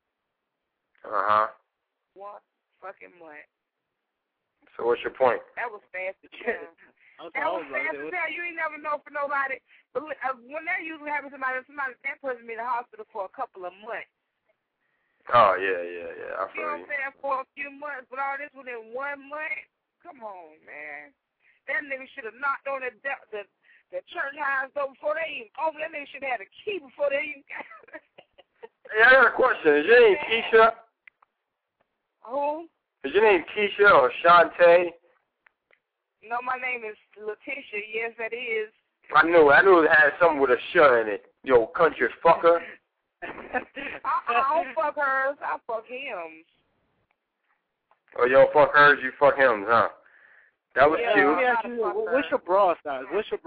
1 fucking month. So what's your point? That was fast to tell. That was fast to tell. You ain't never know for nobody. But when that usually happens to somebody, that person be in the hospital for a couple of months. Oh, yeah. I feel you know what I'm saying? For a few months, but all this within 1 month? Come on, man. That nigga should have knocked on the church house door before they even opened. That nigga should have had a key before they even got Hey, I got a question. Is your name Keisha? Who? Is your name Keisha or Shantae? No, my name is Letitia. Yes, that is. I knew it had something with a sh in it. Yo, country fucker. I don't fuck hers. I fuck him. Oh, yo, fuck hers, you fuck him, huh? That was cute. What's your bra size?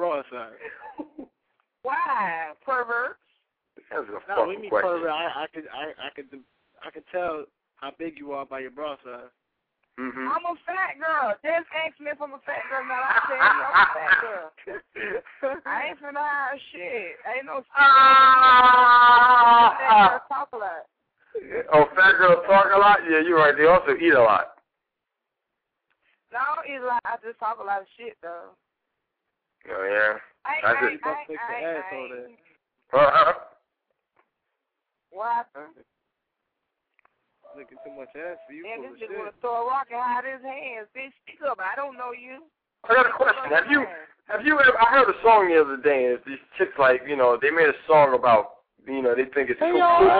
Why? Pervert? That was a no, fucking we mean question. pervert. I could tell how big you are by your bra size. Mm-hmm. I'm a fat girl. Just ask me if I'm a fat girl. Now I tell you I'm a fat girl. I ain't finna hide shit. Ain't no fat girl talk a lot. Oh, fat girls talk a lot? Yeah, you're right. They also eat a lot. No, I don't eat a lot. I just talk a lot of shit, though. Oh, yeah? What happened? Looking too much ass for you. Yeah, this nigga wanna throw a rock and hide his hands. Bitch, speak up. I don't know you. I got a question. Have you ever, I heard a song the other day, and these chicks, like, you know, they made a song about, you know, they think it's cool. Hey, y'all,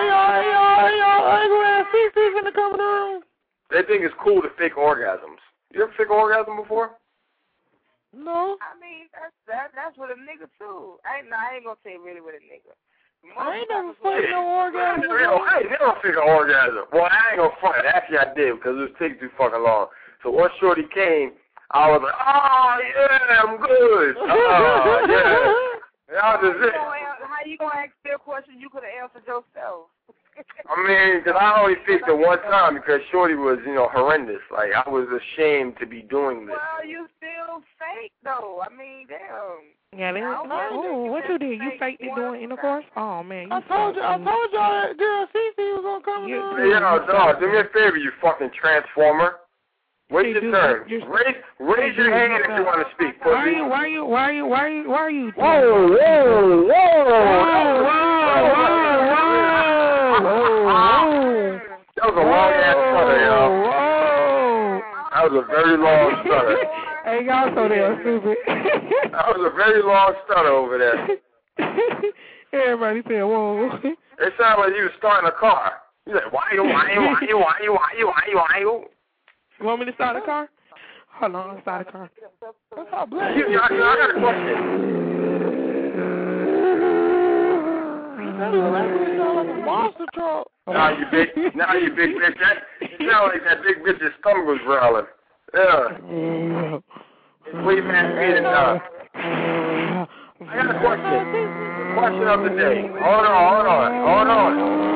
CC's gonna come in the room. They think it's cool to fake orgasms. You ever fake an orgasm before? No. I mean, that's with a nigga, too. I ain't gonna say really with a nigga. I ain't never faked no orgasm. I ain't never fake an orgasm. Well, I ain't gonna front. Actually, I did, because it was taking too fucking long. So once Shorty came, I was like, oh, yeah, I'm good. Oh, yeah. That was it. How you gonna ask their question you could have answered yourself? I mean, because I only faked it one time because Shorty was, you know, horrendous. Like, I was ashamed to be doing this. Well, you still fake, though. I mean, damn. Yeah, what you did? You faked it doing intercourse? Oh, man. I told y'all that girl CC was gonna come in the room. Hey, yo, dog, do me a favor, you fucking transformer. Wait your turn. Raise your hand if you want to speak. Why are you? Whoa. That was a long ass stutter, yo. That was a very long stutter. Hey, y'all so damn stupid. That was a very long stutter over there. Everybody said, whoa. It sounded like you was starting a car. You like, why you? You want me to start a car? Hold on, I'll start a car. I got a question. That is like a monster truck. Now you big bitch. It sounded like that big bitch's stomach was growling. Yeah. Sweet man feeding up. I got a question. Question of the day. Hold on.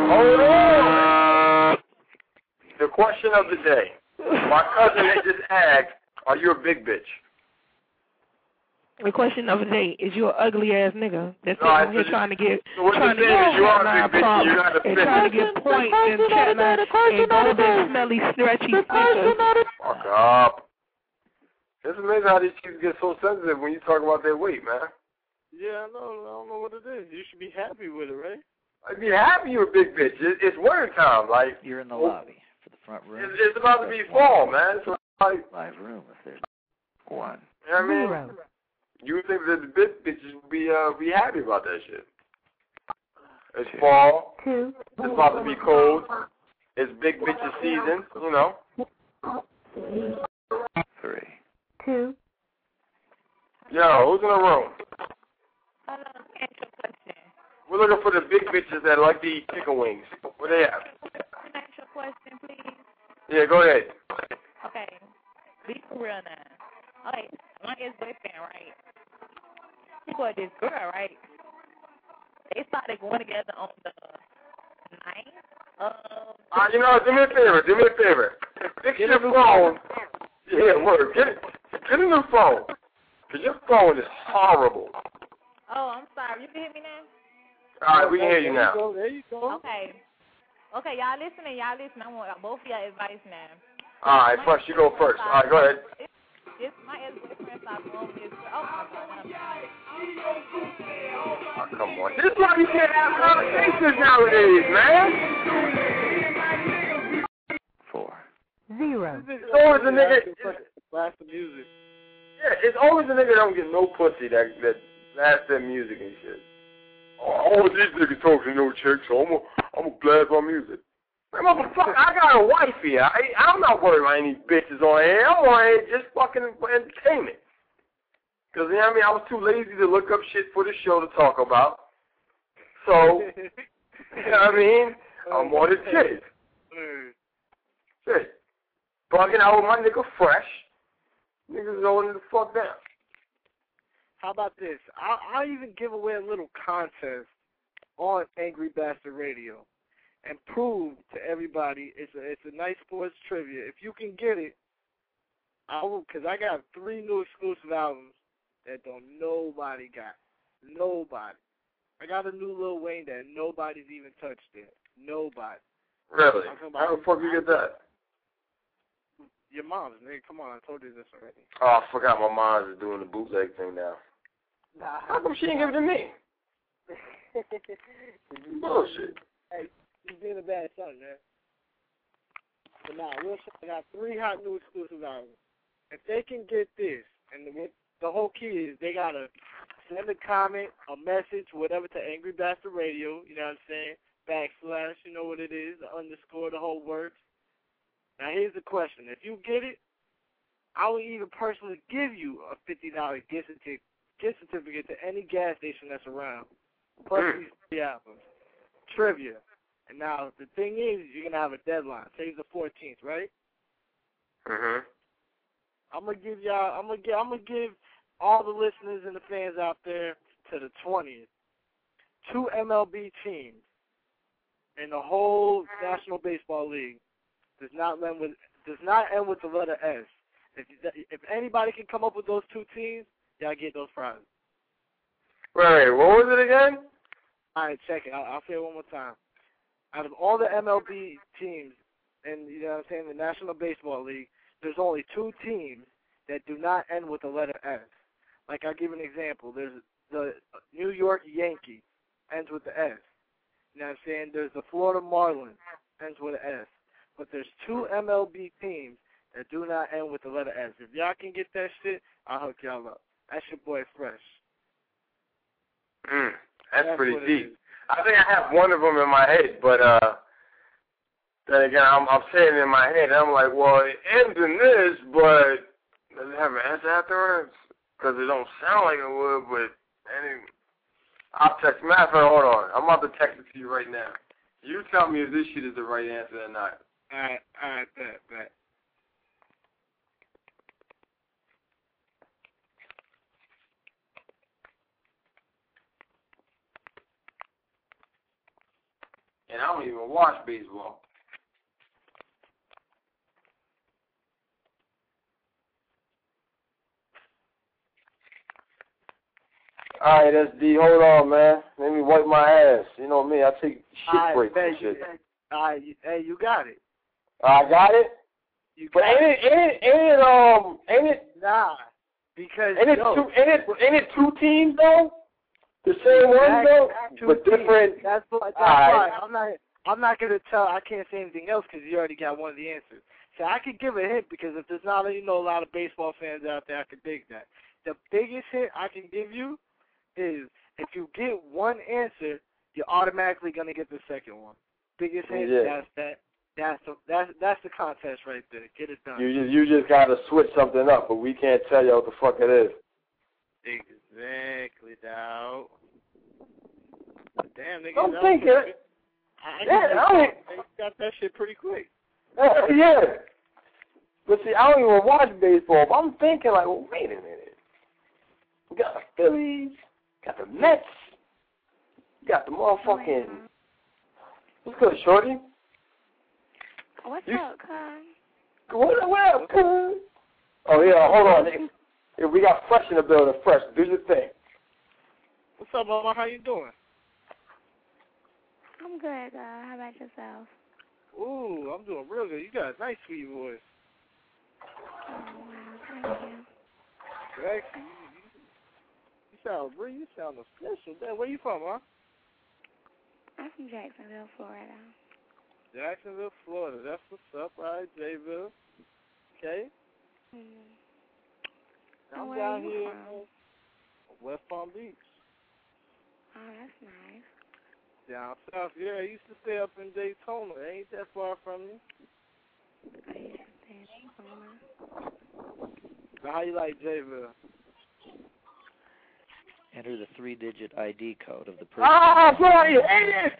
The question of the day. My cousin had just asked, are you a big bitch? The question of the day, is you an ugly ass nigga that's here trying to get you are a big bitch, you're not a bitch. Trying to get points and chat line and golden, smelly, stretchy sneakers. Fuck up. It's amazing how these chicks get so sensitive when you talk about their weight, man. Yeah, I don't know what it is. You should be happy with it, right? I'd be happy you're a big bitch. It's winter time. Like, you're in the lobby for the front room. It's about to be fall, man. It's like live room if there's one. You know what I mean? You would think that the big bitches would be happy about that shit. It's fall. It's about to be cold. It's big bitches season, you know. 3, 2. Yo, who's in the room? We're looking for the big bitches that like to eat chicken wings. What they have? Ask your question, please. Yeah, go ahead. Okay, be for real now. Okay, my ex-boyfriend, right? He got this girl, right? They started going together on the 9th of... You know, do me a favor. Fix your phone. Yeah, word. Get a new phone. Because your phone is horrible. Oh, I'm sorry. You can hear me now? All right, we can hear you now. There you go. Okay, y'all listening. I want both of y'all advice now. All right, first, you go first. All right, go ahead. It's my ex-boyfriend started going with this girl. Oh, my God. Oh, come on. This is why you can't have conversations nowadays, man. 4, 0. It's always a nigga. Blast the music. Yeah, it's always a nigga that don't get no pussy that blasts their music and shit. Oh, these niggas talking no chicks, so I'm gonna blast my music. Man, motherfucker, I got a wife here. I'm not worried about any bitches on here. I'm on here just fucking for entertainment. Because, you know what I mean, I was too lazy to look up shit for the show to talk about. So, you know what I mean? I'm on the shit. Shit. Bugging out with my nigga Fresh. Niggas holding the fuck down. How about this? I'll even give away a little contest on Angry Bastard Radio and prove to everybody it's a nice sports trivia. If you can get it, Because I got 3 new exclusive albums that don't nobody got. Nobody. I got a new Lil Wayne that nobody's even touched yet. Nobody. Really? How the fuck you get that? Your mom's, nigga. Come on, I told you this already. Oh, I forgot my mom's is doing the bootleg thing now. Nah. How come she didn't give it to me? Bullshit. Hey, you being a bad son, man. But nah, real shit, I got 3 hot new exclusive albums. If they can get this, and the whole key is they gotta send a comment, a message, whatever, to Angry Bastard Radio, you know what I'm saying? /, you know what it is, the underscore, the whole works. Now here's the question. If you get it, I will even personally give you a $50 gift certificate to any gas station that's around. Plus these 3 albums. Trivia. And now the thing is, you're gonna have a deadline. Today's the 14th, right? Mhm. I'm gonna give all the listeners and the fans out there to the 20th. 2 MLB teams in the whole National Baseball League does not end with the letter S. If anybody can come up with those 2 teams, y'all get those prizes. Wait, what was it again? All right, check it. I'll say it one more time. Out of all the MLB teams in, you know what I'm saying, the National Baseball League, there's only 2 teams that do not end with the letter S. Like, I'll give you an example. There's the New York Yankees, ends with the S. You know what I'm saying? There's the Florida Marlins, ends with an S. But there's 2 MLB teams that do not end with the letter S. If y'all can get that shit, I'll hook y'all up. That's your boy Fresh. That's pretty deep. I think I have one of them in my head, but then again, I'm saying it in my head. I'm like, well, it ends in this, but does it have an S afterwards? Because it don't sound like it would, but I'll text. Matter of fact, hold on. I'm about to text it to you right now. You tell me if this shit is the right answer or not. All right, bet. And I don't even watch baseball. All right, SD, hold on, man. Let me wipe my ass. You know me, I take shit breaks and shit. All right, hey, you got it. I got it? But ain't it? Nah, because ain't it 2 teams though? The same one though, but different. That's why I'm not gonna tell. I can't say anything else because you already got one of the answers. So I could give a hint because if there's not, a lot of baseball fans out there, I could dig that. The biggest hint I can give you is if you get one answer, you're automatically gonna get the second one. Biggest hint. Yeah. That's the contest right there. Get it done. You just gotta switch something up, but we can't tell you what the fuck it is. Exactly, dog. Damn, nigga. I'm thinking. I got that shit pretty quick. Yeah. But see, I don't even watch baseball, but I'm thinking like, well, wait a minute. We got the Phillies, got the Mets, got the motherfucking... What's good, Shorty? What's up, cuz? What up, cuz? Oh, yeah, hold on. Yeah, we got Fresh in the building. Fresh, do your thing. What's up, mama? How you doing? I'm good. How about yourself? Ooh, I'm doing real good. You got a nice sweet voice. Oh, wow. Thank you. Actually, you sound official. Damn, where you from, huh? I'm from Jacksonville, Florida. Jacksonville, Florida. That's what's up, right, Jayville? Okay. I'm down here in West Palm Beach. Oh, that's nice. Down south, yeah. I used to stay up in Daytona. Ain't that far from you? I used to stay in Daytona. So how you like Jayville? Enter the 3-digit ID code of the person. Ah, sorry, idiot!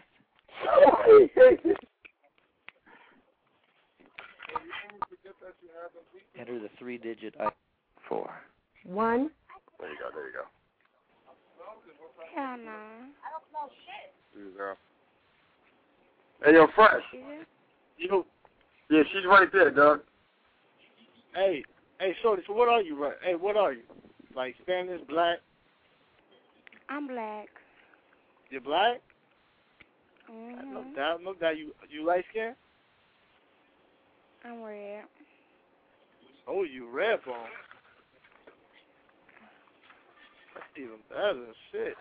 Enter the 3-digit ID. 4. 1. There you go. Hell no. I don't know shit. There you go. Hey, yo, Fresh. You. Yeah, she's right there, dog. Hey, Hey, Shorty, so what are you, right? Hey, what are you? Like Spanish, black? I'm black. You're black? Mm-hmm. No doubt. You light skin? I'm red. Oh, you red bone. That's even better. Shit.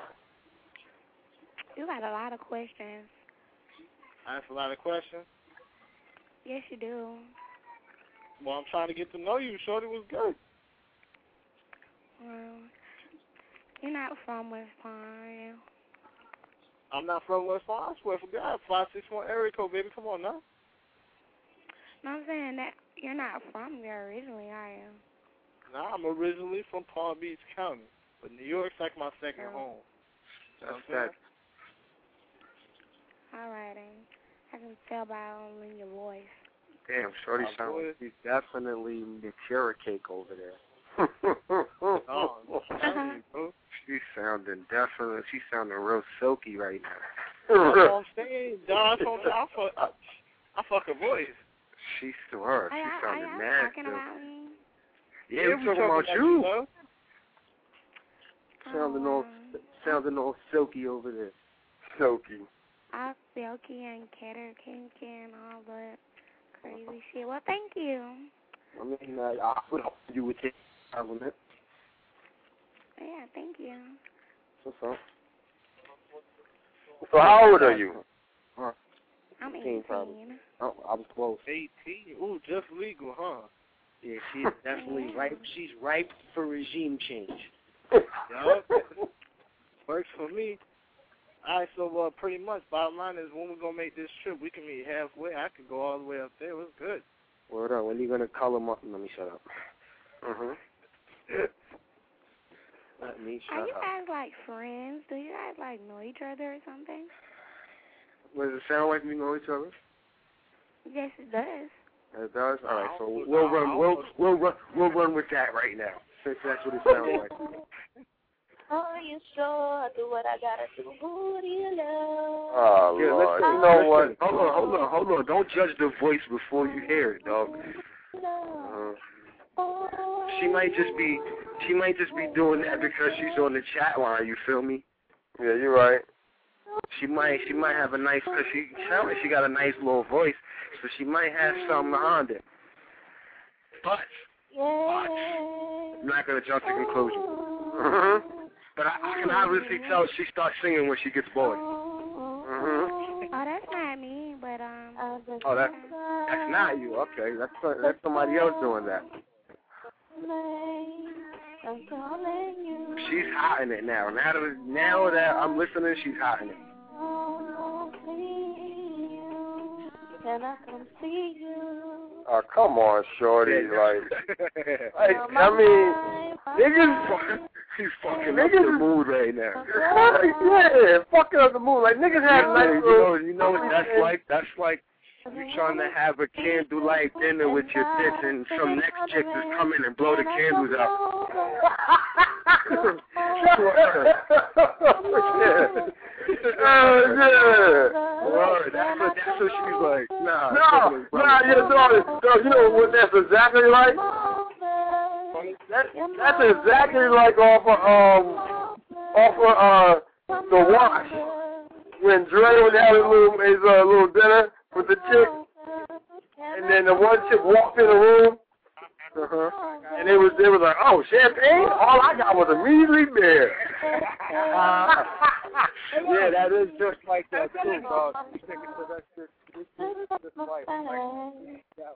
You got a lot of questions. I asked a lot of questions? Yes, you do. Well, I'm trying to get to know you. Shorty was good. Well, you're not from West Palm, are you? I'm not from West Palm. I swear for God. 561 area code, baby. Come on now. No, I'm saying that you're not from there originally, are you? Nah, I'm originally from Palm Beach County, but New York's like my second home. That's that. All right, and I can tell by only your voice. Damn, Shorty sounds like she's definitely the carrot cake over there. She's sounding real silky right now. That's what I'm saying, Don. I fuck her voice. She's to her. She sounded nasty. Talking about me? Yeah, we're talking about you. Sounding all silky over there. Silky. All silky and kinky and all that crazy shit. Well, thank you. I mean, I would hope you would take compliment. Yeah, thank you. What's up? So how old are you? I'm 18. Probably. Oh, I was close. 18? Ooh, just legal, huh? Yeah, she's definitely ripe. She's ripe for regime change. Yup. Works for me. All right, so pretty much, bottom line is when we're going to make this trip, we can meet halfway. I could go all the way up there. It was good. Word up. When are you going to call him up? Let me shut up. Let me shut Are you up. guys like friends? Do you guys like know each other or something? Does it sound like we know each other? Yes, it does. It does? All right, so we'll run with that right now, since that's what it sounds like. Are you sure I do what I gotta do? Who do you love? Oh, yeah, Lord. You know what? Hold on. Don't judge the voice before you hear it, dog. She might just be doing that because she's on the chat line. You feel me? Yeah, you're right. She might have a nice, cause she sounds like she got a nice little voice, so she might have something behind it. But I'm not gonna jump to conclusion. But I can obviously tell she starts singing when she gets bored. Oh, that's not me, but Oh, that's not you. Okay, that's somebody else doing that. I'm calling you. She's hot in it now. Now that I'm listening, she's hot in it. Can I come see you? Oh, come on, Shorty. I mean, niggas. He's fucking up the mood right now. Yeah, fucking up the mood. Like, niggas have nice little... You know what that's like? That's like you trying to have a candlelight dinner with your bitch and some next chick just come in and blow the candles out. Word, that's what she's like. Nah, you know what that's exactly like? That's exactly like off of The Wash. When Dre was having his little dinner with the chick, and then the one chick walked in the room, and they was like, oh, champagne? All I got was a measly beer. Yeah, that is just like that too, dog. You think it's the best just like that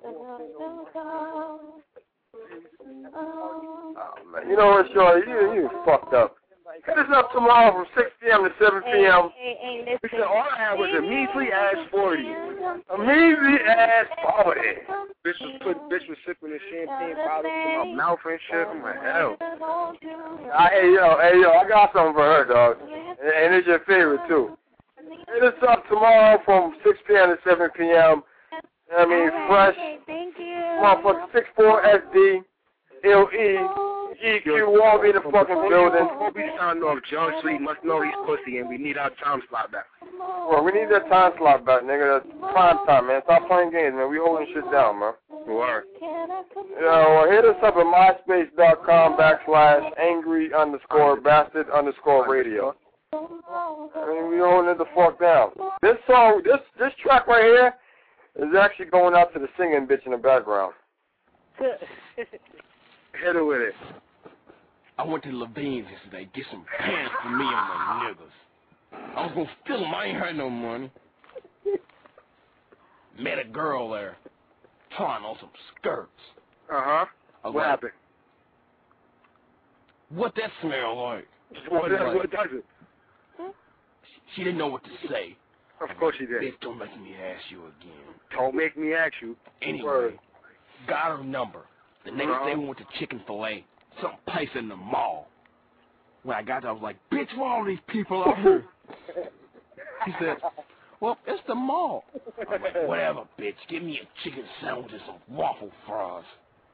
Oh, man. You know what, Shorty? You fucked up. Hit us up tomorrow from 6 p.m. to 7 p.m. Because all I had was a measly ass 40. A measly ass 40. Bitch was sipping the champagne bottles in my mouth and shit. I'm like, hell. Hey, yo, I got something for her, dog. And it's your favorite, too. Hit us up tomorrow from 6 p.m. to 7 p.m. I mean, fresh. Thank you. Motherfucker, 64SD, LE. EQ won't be the fucking building. Before we sign off, John Sweet must know he's pussy, and we need our time slot back. Well, we need that time slot back, nigga. That's prime time, man. Stop playing games, man. We holding shit down, man. Word. Well, hit us up at myspace.com/angry_bastard_radio. And we holding it the fuck down. This song, this track right here is actually going out to the singing bitch in the background. Hit her with it. I went to Levine's yesterday, get some pants for me and my niggas. I was gonna steal them, I ain't had no money. Met a girl there, trying on some skirts. Uh-huh. What happened? What that smell like? What does it? She didn't know what to say. Of course she did. Bitch, don't make me ask you again. Don't make me ask you. Anyway, got her number. The next day we went to Chick-fil-A, some place in the mall. When I got there, I was like, bitch, where are all these people out here? She said, well, it's the mall. I'm like, whatever, bitch. Give me a chicken sandwich and some waffle fries.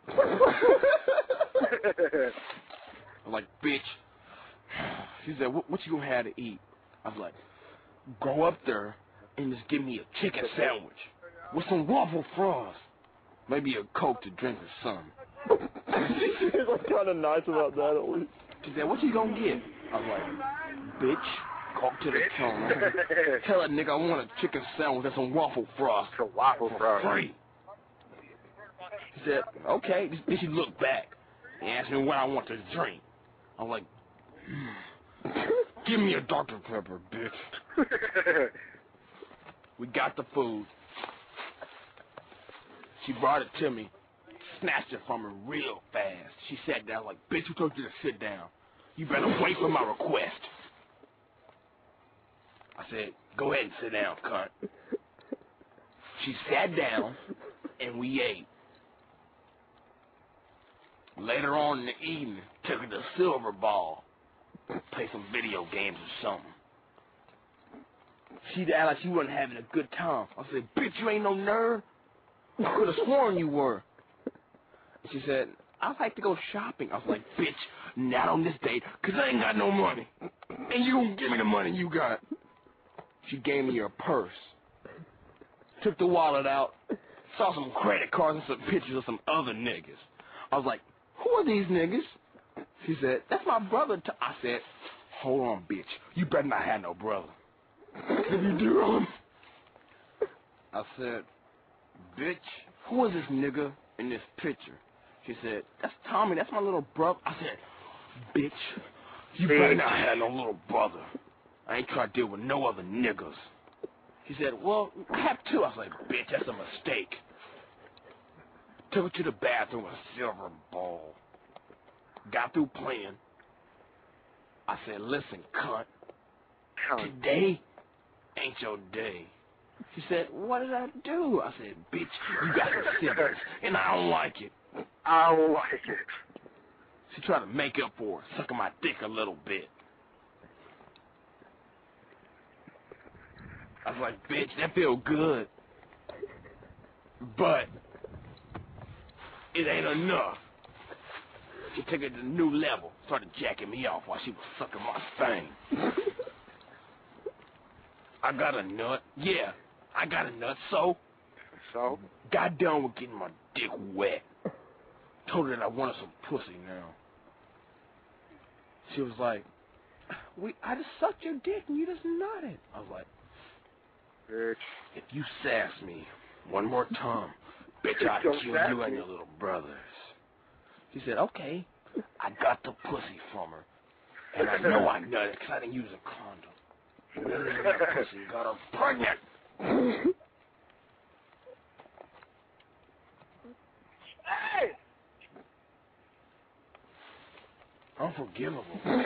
I'm like, bitch. She said, what you gonna have to eat? I was like, go up there and just give me a chicken sandwich with some waffle fries. Maybe a Coke to drink or something. He's like kind of nice about that at least. She said, what you gonna get? I was like, bitch, go up to the counter. Tell that nigga I want a chicken sandwich and some waffle fries. Some waffle fries. Free. He said, okay. Then she looked back and asked me what I want to drink. I was like, give me a Dr. Pepper, bitch. We got the food. She brought it to me, snatched it from her real fast. She sat down like, bitch, who told you to sit down? You better wait for my request. I said, go ahead and sit down, cunt. She sat down, and we ate. Later on in the evening, took her to Silver Ball, play some video games or something. She'd act like she wasn't having a good time. I said, bitch, you ain't no nerd. I could have sworn you were. And she said, I'd like to go shopping. I was like, bitch, not on this date, because I ain't got no money. And you gonna give me the money you got. She gave me her purse. Took the wallet out, saw some credit cards and some pictures of some other niggas. I was like, who are these niggas? She said, that's my brother. I said, hold on, bitch. You better not have no brother. If you do, I said, bitch, who is this nigga in this picture? She said, that's Tommy, that's my little brother. I said, bitch, you better not have no little brother. I ain't trying to deal with no other niggas. She said, well, I have two. I was like, bitch, that's a mistake. Took her to the bathroom with a silver ball. Got through playing. I said, listen, cunt, today ain't your day. She said, what did I do? I said, bitch, you got some siblings, and I don't like it. I don't like it. She tried to make up for it, sucking my dick a little bit. I was like, bitch, that feel good. But it ain't enough. She took it to a new level, started jacking me off while she was sucking my thing. I got a nut. Yeah, I got a nut. So? Got done with getting my dick wet. Told her that I wanted some pussy now. She was like, I just sucked your dick and you just nutted. I was like, bitch, if you sass me one more time, bitch, I'll kill you and your little brothers. She said, okay. I got the pussy from her. And I know I nutted because I didn't use a condom. That pussy got her pregnant. Hey! Unforgivable.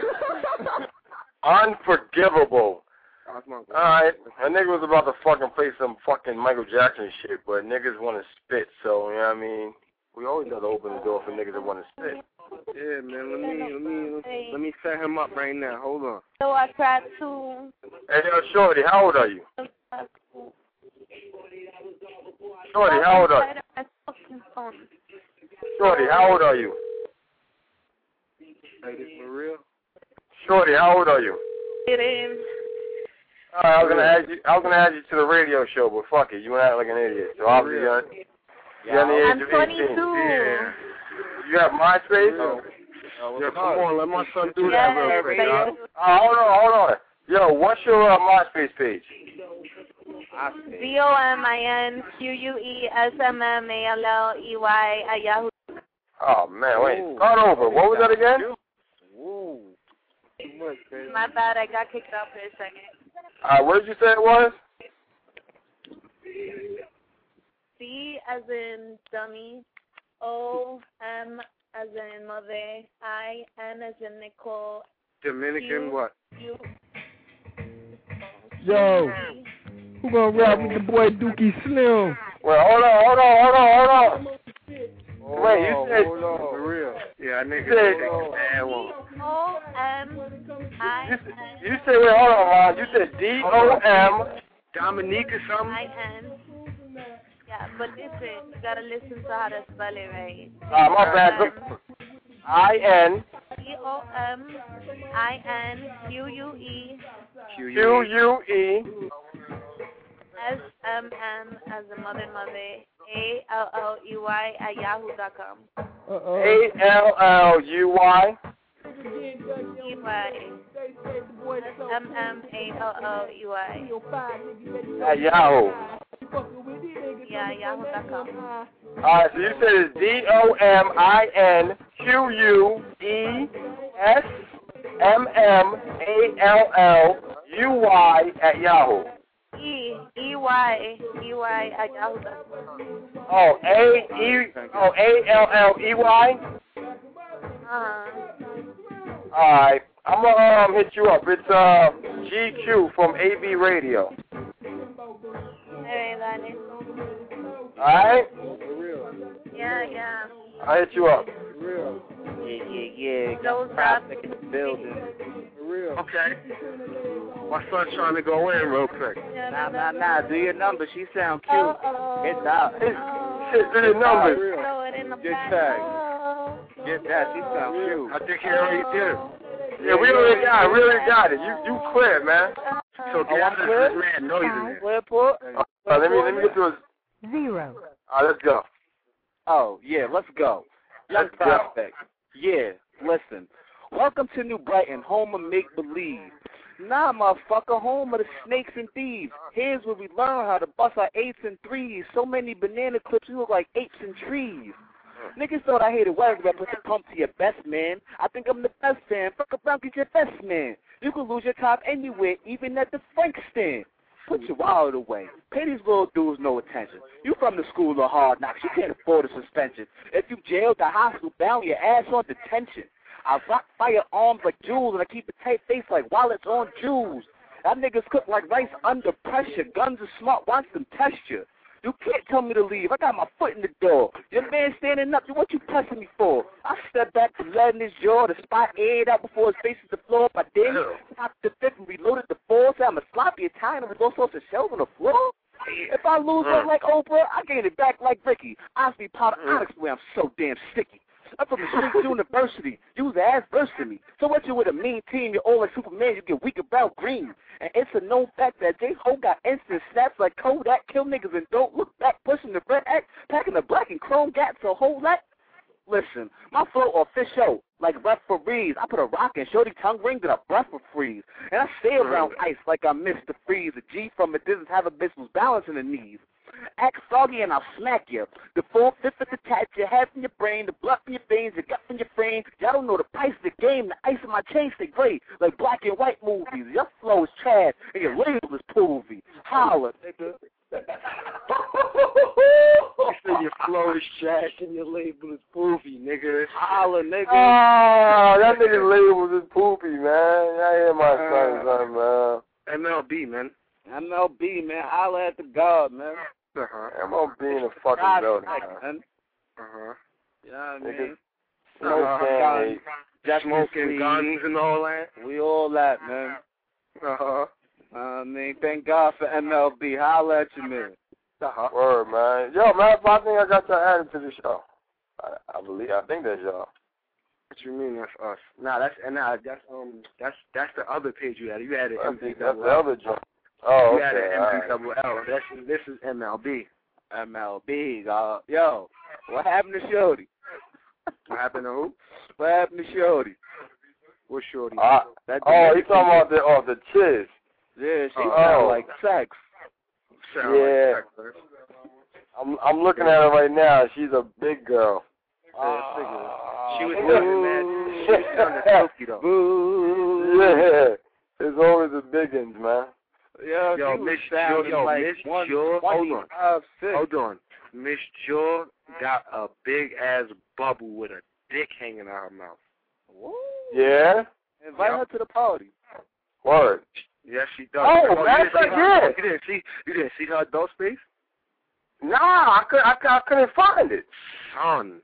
Unforgivable. Alright, a nigga was about to fucking play some fucking Michael Jackson shit, but niggas want to spit, so, you know what I mean? We always got to open the door for niggas that want to spit. Yeah, man, let me set him up right now. Hold on. So I tried to... Hey, yo, Shorty, how old are you? Shorty, how old are you? Shorty, how old are you? Hey, this for real? Shorty, how old are you? It is. Alright, I was gonna add you to the radio show, but fuck it, you went out like an idiot. So I'll be I'm 22. Yeah. You have MySpace? Yeah, come on, let my son do that real quick. Hold on. Yo, what's your MySpace page? VOMINQUESMMALLEY at Yahoo. Oh, man, wait. Start over. What was that again? Whoa. Too much, baby. My bad, I got kicked out for a second. What did you say it was? C as in dummy, O, M as in mother, I, N as in Nicole. Dominican what? Yo, who gonna rap with the boy Dookie Slim? Well, hold on. Wait, you said for real? Yeah, I nigga said D-O-M-I-N. You said wait, hold on, Ron. You said D-O-M. Dominique or something? I-N. Yeah, but listen, you gotta listen to how to spell it right. My bad. I-N. D-O-M-I-N-Q-U-E. Q-U-E. S-M-M as a mother, A-L-L-E-Y at yahoo.com. A-L-L-U-Y. E-Y. S-M-M-A-L-L-E-Y. At Yahoo. Yeah, yahoo.com. Alright, so you said it's D-O-M-I-N-Q-U-E-S-M-M-A-L-L-U-Y at Yahoo. E-Y at yahoo.com. Oh, A-L-L-E-Y? Alright, I'm gonna hit you up. It's GQ from AB Radio. Hey, Danny. Alright? Yeah. I'll hit you up. Real. Yeah. Got the prospect in the building. For real. Okay. My son's trying to go in real quick. Nah. Do your number. She sound cute. It's out. Shit, do your numbers. Get that. She sound cute. I think he already did. Yeah, we already got it. You clear, man. So get out of this man noisy. Let me get to a 0. Let's go. Oh, yeah, let's go. Young prospect. Yeah, listen. Welcome to New Brighton, home of make-believe. Nah, motherfucker, home of the snakes and thieves. Here's where we learn how to bust our 8s and 3s. So many banana clips, you look like apes and trees. Niggas thought I hated weather, but I put the pump to your best man. I think I'm the best fan. Fuck around, get your best man. You can lose your top anywhere, even at the Frank stand. Put your wallet away. Pay these little dudes no attention. You from the school of hard knocks. You can't afford a suspension. If you jailed, the hospital bound your ass on detention. I rock firearms like jewels, and I keep a tight face like wallets on jewels. That niggas cook like rice under pressure. Guns are smart, watch them test you. You can't tell me to leave. I got my foot in the door. Your man standing up. What you pressing me for? I stepped back to lead in his jaw. The spot aired out before his face hit the floor. If I didn't, knocked the fifth and reloaded the fourth. I'm a sloppy Italian with all sorts of shells on the floor. If I lose one like Oprah, I gain it back like Ricky. I be part of Onyx where I'm so damn sticky. I'm from the street university. You was ass verse to me. So what you with a mean team? You're all like Superman. You get weak about green. And it's a known fact that J-Ho got instant snaps like Kodak. Kill niggas and don't look back. Pushing the red act. Packing the black and chrome gats. So hold that. Listen, my flow official like referees. I put a rock in shorty tongue ring that a breath will freeze. And I stay around ice like I missed the freeze. A G from a distance have a bitch who's balancing the knees. Act soggy and I'll smack you. The 4/5 of the tat you have in your brain, the blood in your veins, the gut in your frame. Y'all don't know the price of the game. The ice in my chain stay gray like black and white movies. Your flow is trash and your label is poovy. Holla, nigga. You say your flow is trash and your label is poofy, nigga. Holla, nigga. Oh, that nigga's label is poopy, man. I hear my son, man. MLB, man. MLB, man. Holla at the God, man. MLB in the fucking building, man. You know what I mean? Smoking guns and all that. We all that, man. I mean, thank God for MLB. Holla at you, man. Word, man. Yo, man, I think I got y'all added to the show. I think that's y'all. What you mean that's us? That's the other page you added. You added MB. That's the other joint. Oh, you okay. added MB double L. This is MLB. MLB, dog. Yo, what happened to Shorty? What happened to who? What happened to Shorty? What Shorty? You talking about the chiz? Yeah, she sound like sex. Yeah. I'm looking at her right now. She's a big girl. She was sounding silky though. Yeah. There's always the big ones, man. Yo, Miss Jaw, hold on. Miss Jaw got a big ass bubble with a dick hanging out her mouth. Woo. Yeah? Invite her to the party. Word. Yes, she does. You didn't see her adult space? Nah, I couldn't find it. Son,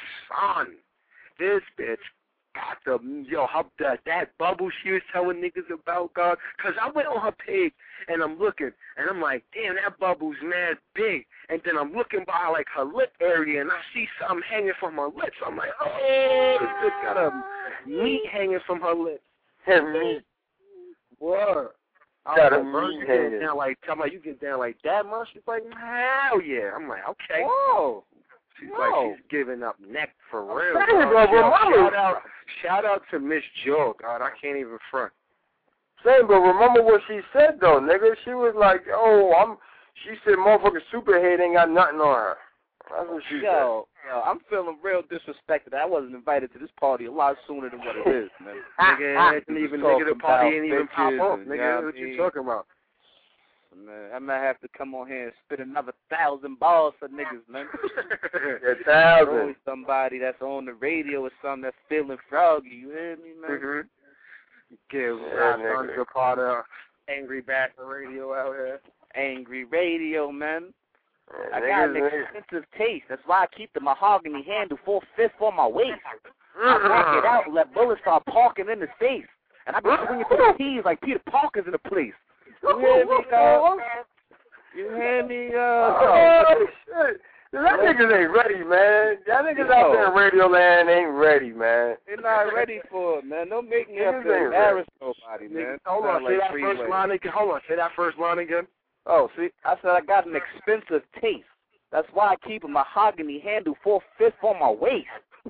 this bitch got that bubble she was telling niggas about, God. Cause I went on her page and I'm looking and I'm like, damn, that bubble's mad big. And then I'm looking by like her lip area and I see something hanging from her lips. I'm like, oh, this bitch got a meat hanging from her lips. Meat. What? Got a meat you hanging. You get down like that much? She's like, hell yeah. I'm like, okay. Whoa. She's like, she's giving up neck for real. Shout out to Miss Joe, God. I can't even front. Same, but remember what she said though, nigga. She was like, she said motherfucking Superhead ain't got nothing on her. That's what she said. Yo, I'm feeling real disrespected. I wasn't invited to this party a lot sooner than what it is, man. Nigga, the party ain't even pop up. Nigga, what you talking about? Man, I might have to come on here and spit another 1,000 balls for niggas, man. 1,000. Always somebody that's on the radio or something that's feeling froggy. You hear me, man? Mm-hmm. Give a part of Angry Bastard Radio out here. Angry Radio, man. I got an expensive taste. That's why I keep the mahogany handle 4/5 on my waist. I back it out and let bullets start parking in the face. And I be swinging through the keys like Peter Parker's in the place. You hear me, dog? You hear me, Oh, shit. Y'all niggas ain't ready, man. Y'all niggas out there in Radio Land ain't ready, man. They're not ready for it, man. Don't make me have to embarrass nobody, man. Hold on, say that first line again. Say that first line again. Oh, see, I said I got an expensive taste. That's why I keep a mahogany handle 4/5 on my waist.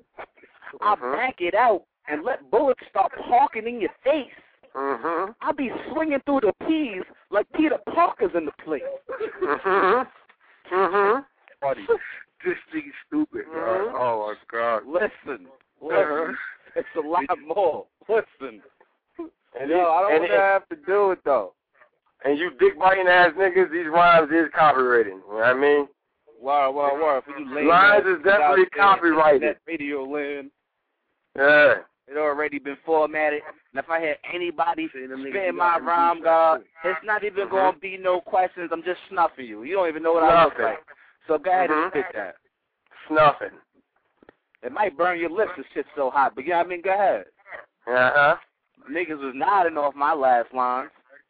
I back it out and let bullets start parking in your face. I be swinging through the peas like Peter Parker's in the place. This thing's stupid, bro. Oh, my God. Listen. It's a lot more. Listen. I don't want to have to do it, though. And you dick-biting ass niggas, these rhymes is copyrighted. You know what I mean? Wow. Lines is definitely copyrighted. Radio land. Yeah. It already been formatted. And if I had anybody spitting my rhyme, God, it's not even going to be no questions. I'm just snuffing you. You don't even know what I look like. So go ahead and spit that. Snuffing. It might burn your lips. This shit's so hot. But, yeah, I mean, go ahead. Niggas was nodding off my last line.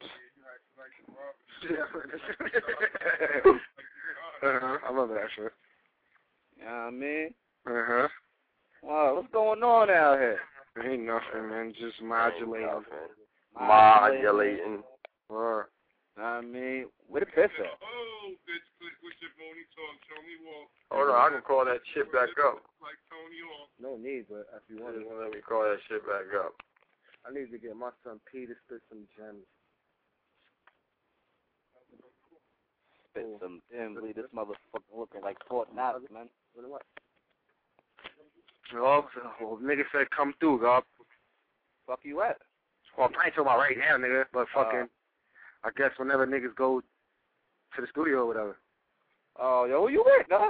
I love that shit. You know what I mean? Wow, what's going on out here? Ain't nothing, man. Just modulating. Modulating. Or, I mean, where the piss at? Hold on, I can call that shit back up. No need, but if you want to let me call that shit back up. I need to get my son P to spit some gems. Spit some gems. Leave this motherfucker looking like Fort Knox, man. What? Well, nigga said come through, God. Fuck you at? Well, I ain't talking about right now, nigga, but fucking, I guess whenever niggas go to the studio or whatever. Oh, yo, who you with, dog?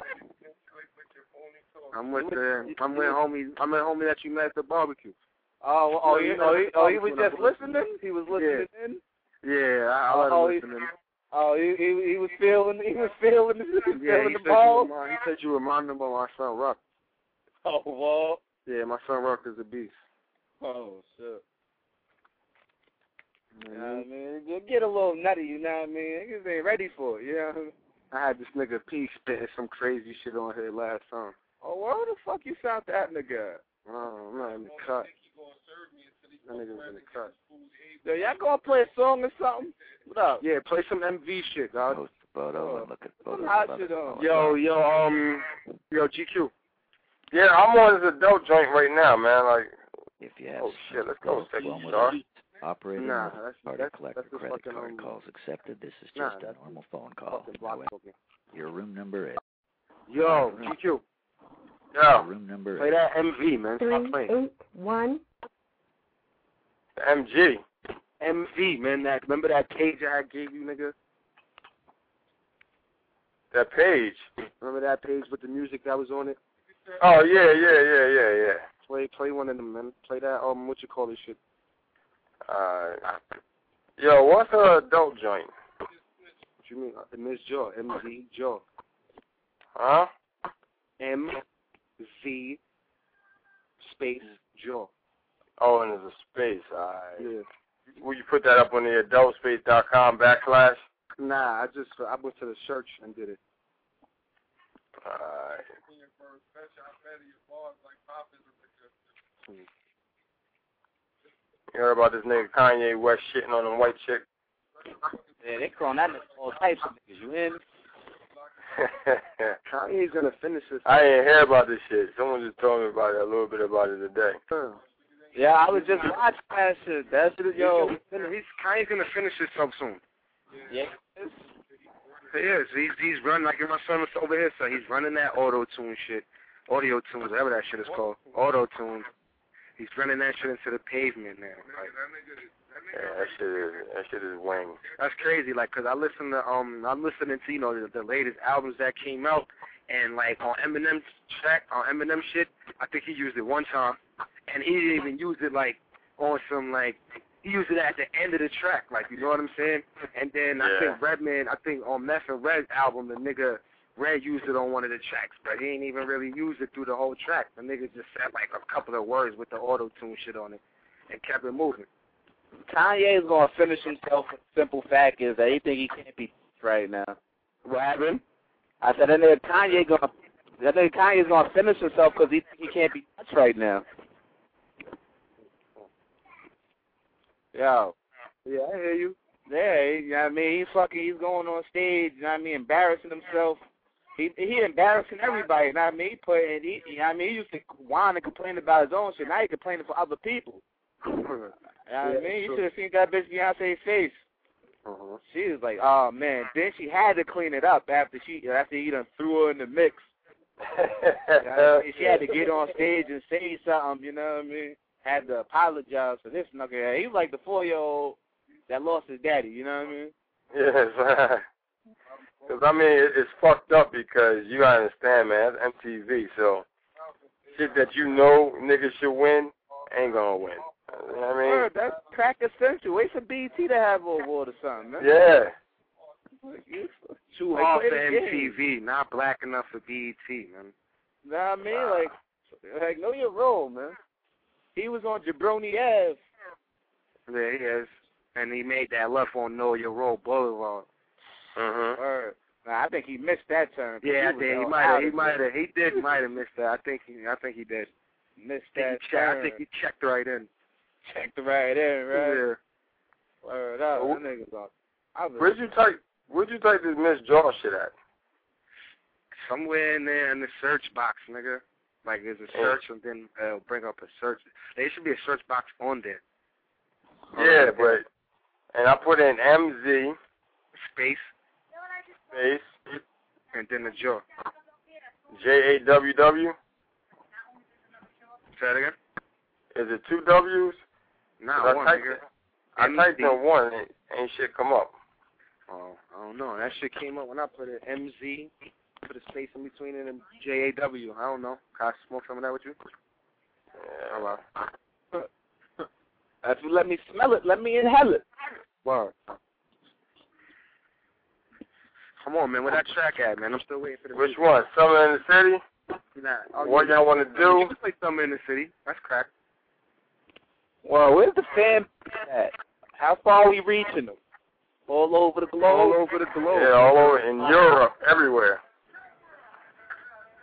I'm with homie that you met at the barbecue. He was just listening? He was listening in? Yeah, I let him listen in. Oh, he was feeling the ball? He said you remind him of my son, Rock. Oh, well. Yeah, my son Rock is a beast. Oh, shit. You know what I mean? You'll get a little nutty, you know what I mean? Niggas ain't ready for it, you know what I mean? I had this nigga P spitting some crazy shit on here last time. Oh, where the fuck you found that nigga? Oh, I'm not in the cut. That nigga was in the cut. Yo, y'all gonna play a song or something? What up? Yeah, play some MV shit, dog. photo and look at photos How's of it others. Yo, GQ. Yeah, I'm on this adult joint right now, man. Like, if you have shit, let's go, Sexy one with Star. Operator, Nah, party collector, credit card calls accepted. This is just a normal phone call. Your room number is. Yo, GQ. Yo. Room number Play that MV, man. Stop playing. 381. MG. MV, man. Remember that page I gave you, nigga? That page. Remember that page with the music that was on it? Oh yeah. Play one of them, man. Play that what you call this shit? Yo, what's an adult joint? What you mean? Miss Jaw, MZ Jaw. Huh? MZ space Jaw. Oh, and there's a space. Alright. Yeah. Will you put that up on the adultspace.com /? Nah, I went to the search and did it. Alright. You heard about this nigga Kanye West shitting on a white chick? Yeah, they calling that nigga all types of niggas. You in? Kanye's gonna finish this. I didn't hear about this shit. Someone just told me about it, a little bit about it today. Yeah, I was just watching that shit. That shit is, yo. Kanye's gonna finish this up soon. Yeah. He is. He's running, like my son was over here, so he's running that auto-tune shit. Audio-tune, whatever that shit is called. Auto-tune. He's running that shit into the pavement now. Like, yeah, that shit is wang. That's crazy, like, cause I'm listening to, the latest albums that came out, and like on Eminem's track, on Eminem shit, I think he used it one time, and he didn't even use it like on some like, he used it at the end of the track, like, you know what I'm saying? And then I think Redman, on Meth and Red's album, the nigga Red used it on one of the tracks, but he ain't even really used it through the whole track. The nigga just said like a couple of words with the auto-tune shit on it and kept it moving. Kanye is going to finish himself. The simple fact is that he think he can't be right now. What happened? I said that nigga Kanye's going to finish himself because he think he can't be touched right now. Yo. Yeah, I hear you. Yeah, you know what I mean? He's going on stage, you know what I mean, embarrassing himself. He embarrassing everybody, you know what I mean? You know what I mean? He used to whine and complain about his own shit. Now he complaining for other people. You know what I mean? You should have seen that bitch Beyonce's face. She was like, oh, man. Then she had to clean it up after he done threw her in the mix. You know what I mean? She had to get on stage and say something, you know what I mean? Had to apologize for this knucklehead. He was like the 4-year-old that lost his daddy, you know what I mean? Yes. Because, I mean, it's fucked up because you gotta understand, man, it's MTV, so shit that you know niggas should win ain't gonna win. You know what I mean? That's crack essential. Wait for BET to have an award or something, man. Yeah. Too hard for MTV, not black enough for BET, man. Know what I mean? Like, know your role, man. He was on Jabroni Ave. Yeah, he is. And he made that left on Know Your Role Boulevard. I think he missed that turn. Yeah, I think he might have. He might have missed that. I think he did. Missed that turn. I think he checked right in. Checked right in, right? Yeah. Word up, that nigga's on. Where'd you type this Miss Jaw shit at? Somewhere in there in the search box, nigga. Like there's a search and then it'll bring up a search. There should be a search box on there. Yeah, but and I put in MZ space and then the Jaw. JAWW. Say that again. Is it 2 W's? Nah, one, nigga. I typed in one and ain't shit come up. Oh, I don't know. That shit came up when I put it MZ, put a space in between it and JAW. I don't know. Can I smoke some of that with you? Yeah, well. That's what let me smell it. Let me inhale it. Word. Come on, man. Where that track at, man? I'm still waiting for the Which one? Summer in the City? Nah. What y'all want to do? You can play Summer in the City. That's crack. Well, where's the fan at? How far are we reaching them? All over the globe? All over the globe. Yeah, all over in Europe, everywhere.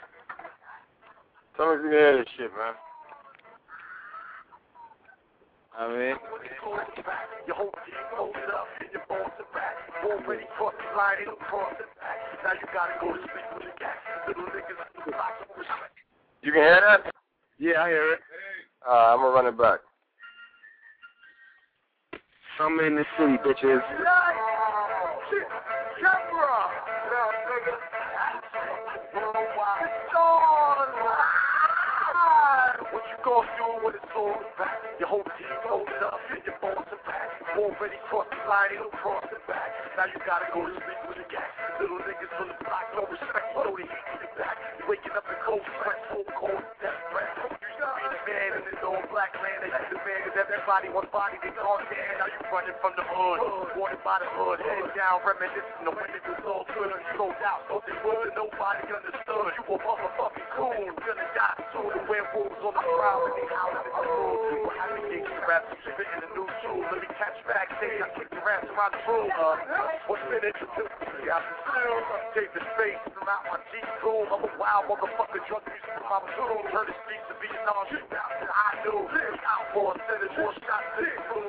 Tell me if you can hear this shit, man. I mean, your whole team hold it up and your bones are back. Already crossed the line, they don't cross it back. Now you gotta go to sleep with the gas. Little niggas in the box. You can hear that? Yeah, I hear it. I'm gonna run it back. Summer in the city, bitches. What you gonna do when it's all back? Your whole team hold it up and your bones are back. Already crossed the line, they don't cross it back. Now you gotta go to sleep with the gas. Little niggas from the block, no respect, so they hate you back. You waking up in cold sweat, so cold, death breath. The man in this old black land, they the man is everybody, one body, they all dead. Now you running from the hood, wanted by the hood, head down, reminiscing the way it was all good. You sold out, so they would, nobody understood. You a motherfucking coon, gonna die soon. The werewolves on the ground, and they howl at the road. People have to get your rap, spitting in the new shoe. Let me catch back, say I kick your ass around the room. What's been introduced to me? I've been still, take the space from out my Jeep room. I'm a wild motherfucker, drug use from my platoon. Turn the streets to Vietnam, shoot out that I knew. Outlaw, sending more shots to the room.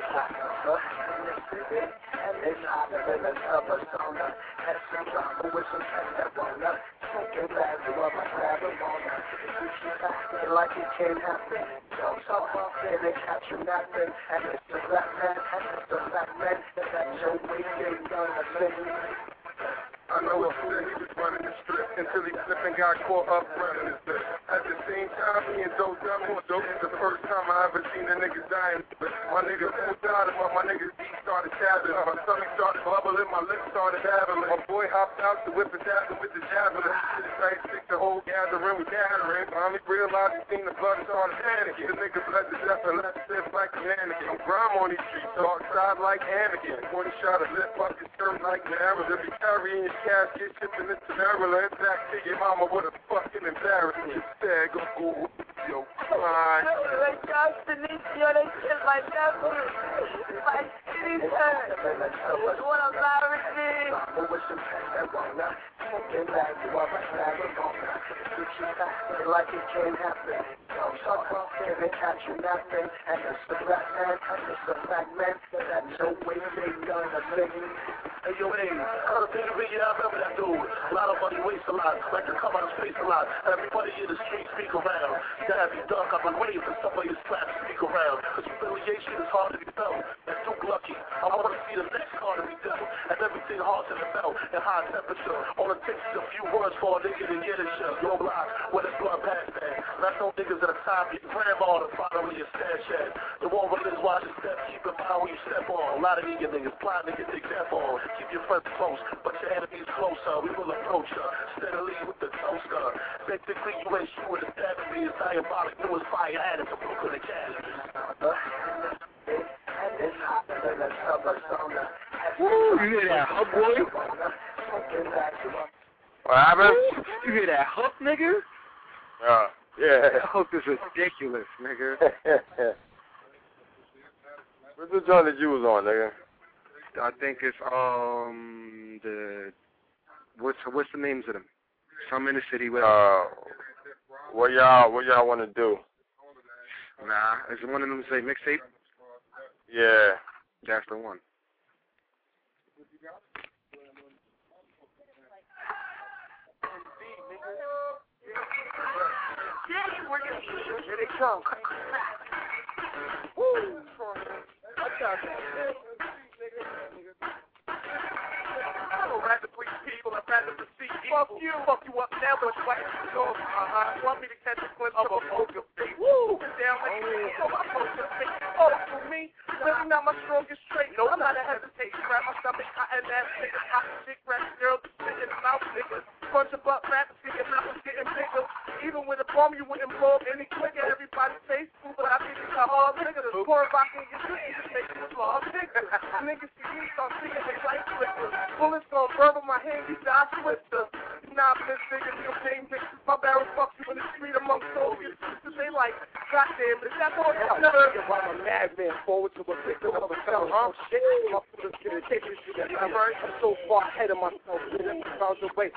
And it's hot in the summer, had some drama with some friends that won't up. Smoking bags of my marijuana. Like it can't happen. Jokes up there, they catch you napping. And it's the black man, that's your way, they gonna sing. I know a fool, he was running the strip until he slipped and got caught up running his lip. At the same time, he and Dope Dumb was dope. It's the first time I ever seen a nigga dying. My nigga pulled out of my nigga's deep started tabbing. My stomach started bubbling, my lips started babbling. My boy hopped out the whip and dabbing with the javelin. This night stick the whole gathering with gathering. Mommy realized he seen the blood started panicking. The nigga bled to death and left stiff like a mannequin. I'm grime on these streets, dark side like Anakin. 20 shot of lip up his skirt like Nara. If he carrying his casket, shipping it to Maryland. Back to your mama, what a fucking embarrassment. Instead, go yo, fine. They got Benicio, they shit like that. My city turn. What a virus is. Like it can't happen. Talk up there, they catch you napping. And it's the black man, and it's the black man. That's your way, they gonna sing. Hey, yo, hey, I remember that dude. A lot of money wastes a lot. Like to come out of space a lot. Everybody in the street speak around. Damn, you duck, I'm like waiting for somebody to slap speak around. Cause humiliation is hard to be felt. And Duke lucky. I wanna see the next card to be dealt. And everything hard to the belt. And high temperature. All it takes is a few words for a nigga to get a shit. Your block, where the blood past that. That's no niggas at a time. Your grandma to follow in your stash at. The one where niggas watch your step. Keep it power you step on. A lot of these niggas plotting to get their step on. Keep your friends close, but your enemies closer. We will approach her steadily with the toaster. Basically, you ain't sure the deadly is diabolic. It was fire added to Brooklyn Academy. Woo, you hear that hook, boy? What happened? You hear that hook, nigga? Yeah. That hook is ridiculous, nigga. What's the joint that you was on, nigga? I think it's the what's the names of them? Some in the city with what y'all want to do? Nah, is one of them say mixtape? Yeah, that's the one. Here they come. Woo! I'd rather please people, I'd rather receive fuck you up now, but you like to go. Want me to catch a glimpse of a poker face. Woo! Down like so my poker face. Oh, for me, really not my strongest trait. No, I'm not a hesitate. Grab my stomach, cotton ass nigga, hot chick, rap girl, spitting mouth niggas. Bunch of butt raps, see your mouth is getting bigger. Even with a bomb, you wouldn't blow up any quicker. Everybody face food, but I think it's a hard nigga. The poor rock in your city, just make it a law nigga. Niggas see me, start singing they like Twitter. Bullets gon' burn on my hand, you die twister. Nah, this nigga, your name niggas. My barrel fucks you in the street among soldiers. They like, goddamn, is that all hell? While I'm a madman, forward to a victim of a felon. Oh shit, my foot is getting taken. I'm so far ahead of myself, 11 miles away. Back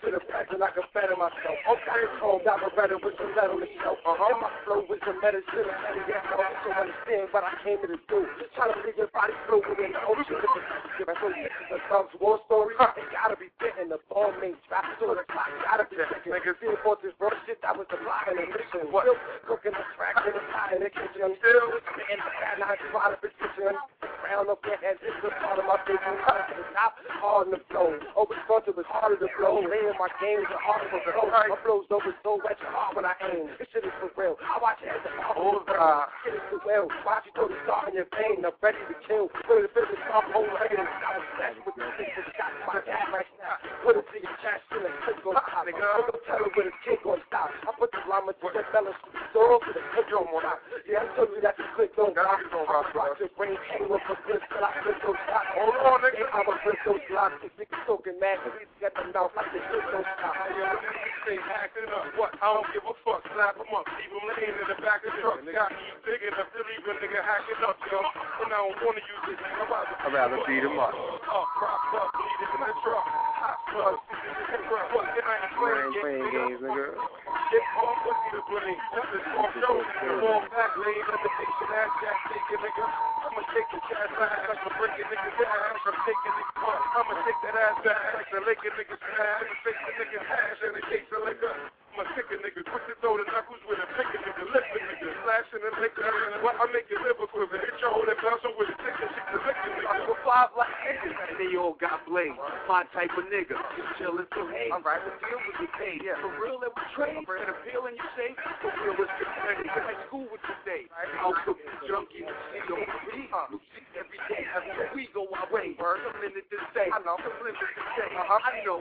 to the back and I can better myself. Okay, home, got my better with some letter to show. And my flow with some medicine. Yeah, I also understand what I came here to do. Trying to leave your body fluid in the ocean. If I told you this is a Thugs war story, it gotta be fitting. The ball main trap to the clock, gotta be thinking. Niggas see about this bro shit, that was the block and the mission. What? Still cooking the track in the pot in the kitchen. Still spitting the fat, not trying to position. Round up your head, this is part of my business. To the top, hard in the flow. Over front, it was harder to blow. Laying my games are harder to blow. My flow's over so wet, you're hard when I aim. This shit is for real. I watch it as a whole shit is too well. Watch it throw the star in your vein. I'm ready to kill. Put it in the top, hold my head. I'm obsessed with the thing that shot my dad right now. Put it to your chest and a click on top. Don't tell her where the kick gon' stop. I put the llama to the fellas door for the click on stop. Yeah, I told you that the click don't stop. I rock your brain, hang up a good till I click don't stop. Hold on, nigga. I'm a click don't stop. This nigga talking mad. Please get the mouth like the click don't stop. They acting up. What? I don't give a fuck. Slap him up. Leave him laying in the back of the truck. Got me big enough to leave a nigga hacking up, yo. And I don't wanna use this. I'd rather beat him up. Prop up, leave it in the truck. Hot buzz. What? I ain't playing games, nigga. Get off pussy to play. This is off show. Fall back, laying in the station. Ass jack, take it, nigga. I'ma take the cat back. I'ma break it, nigga's ass. I'm taking it. I'ma take that ass back. Like the lick it, nigga's ass. I'ma take the nigga's ass and it takes a liquor. I'ma kick a nigga, quick to throw the knuckles with a pick a nigga, lift a nigga, slashing and liquor. What? I make your liver quiver. Hit your hole and bounce with a tick and shit to lick a nigga. I'm a 5 like niggas, and they all got blame. My type of nigga. Chillin' through hate. Alright, the deal with you paid. Yeah, for real it was trade. For an appeal and you say, for real it's good. High school with you say. I'll cook the junkie and see on the beat. Every day after we go our way. Burn a minute to say. I know. A minute to say. I know.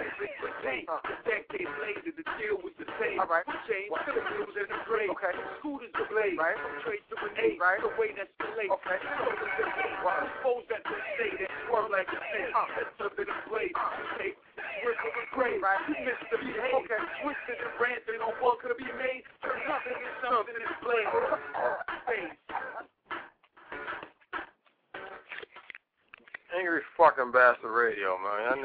Decades later, the deal was the same. Alright. Change to the wheels and the grade. Okay. Scooters the blade. Right. From trade to an 8. Right. The way that's the late. Okay. Suppose that they say that swerve like a snake. That's up in the blade. Take. We're going great. Right. You missed the behave. Okay. Twisted and ranting on what could be made. Turn nothing into something in the blade. Angry fucking bastard radio, man.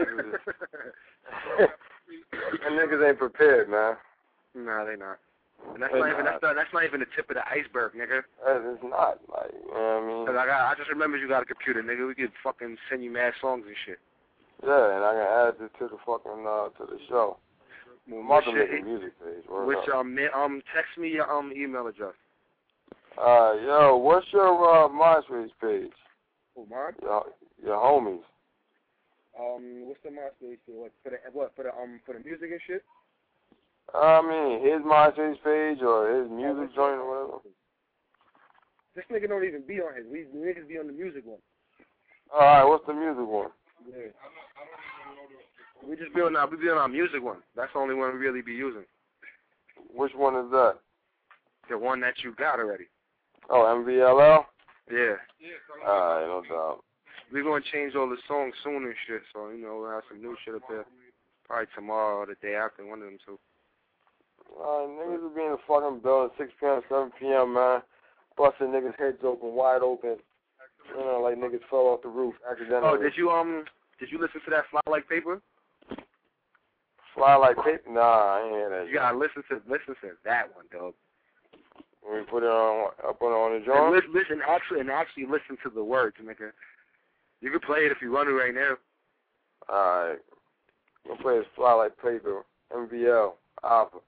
Y'all niggas ain't prepared, man. Nah, they not. And that's not even the tip of the iceberg, nigga. It's not, like, you know what I mean? Cause I just remembered you got a computer, nigga. We could fucking send you mad songs and shit. Yeah, and I can add it to the fucking to the show. I'm about to make a music page. Which text me your email address. Yo, what's your MySpace page? Who, mine? Your homies. What's the MySpace page? For the music and shit? I mean, his MySpace page or his music joint or whatever. This nigga don't even be on his. We niggas be on the music one. All right, what's the music one? Yeah. We be on our music one. That's the only one we really be using. Which one is that? The one that you got already. Oh, MVLL? Yeah. Alright, no doubt. We're going to change all the songs soon and shit, so, you know, we'll have some new shit up there. Probably tomorrow or the day after, one of them two. Niggas will be in the fucking building 6 p.m., 7 p.m., man. Busting niggas' heads open, wide open. You know, like niggas fell off the roof accidentally. Oh, did you listen to that Fly Like Paper? Fly Like Paper? Nah, I ain't hear that. You gotta listen to that one, dog. We put it on the joint? Listen, actually listen to the words, nigga. You can play it if you want to right now. Alright. We'll play this Fly Like Paper, MVL, Alpha.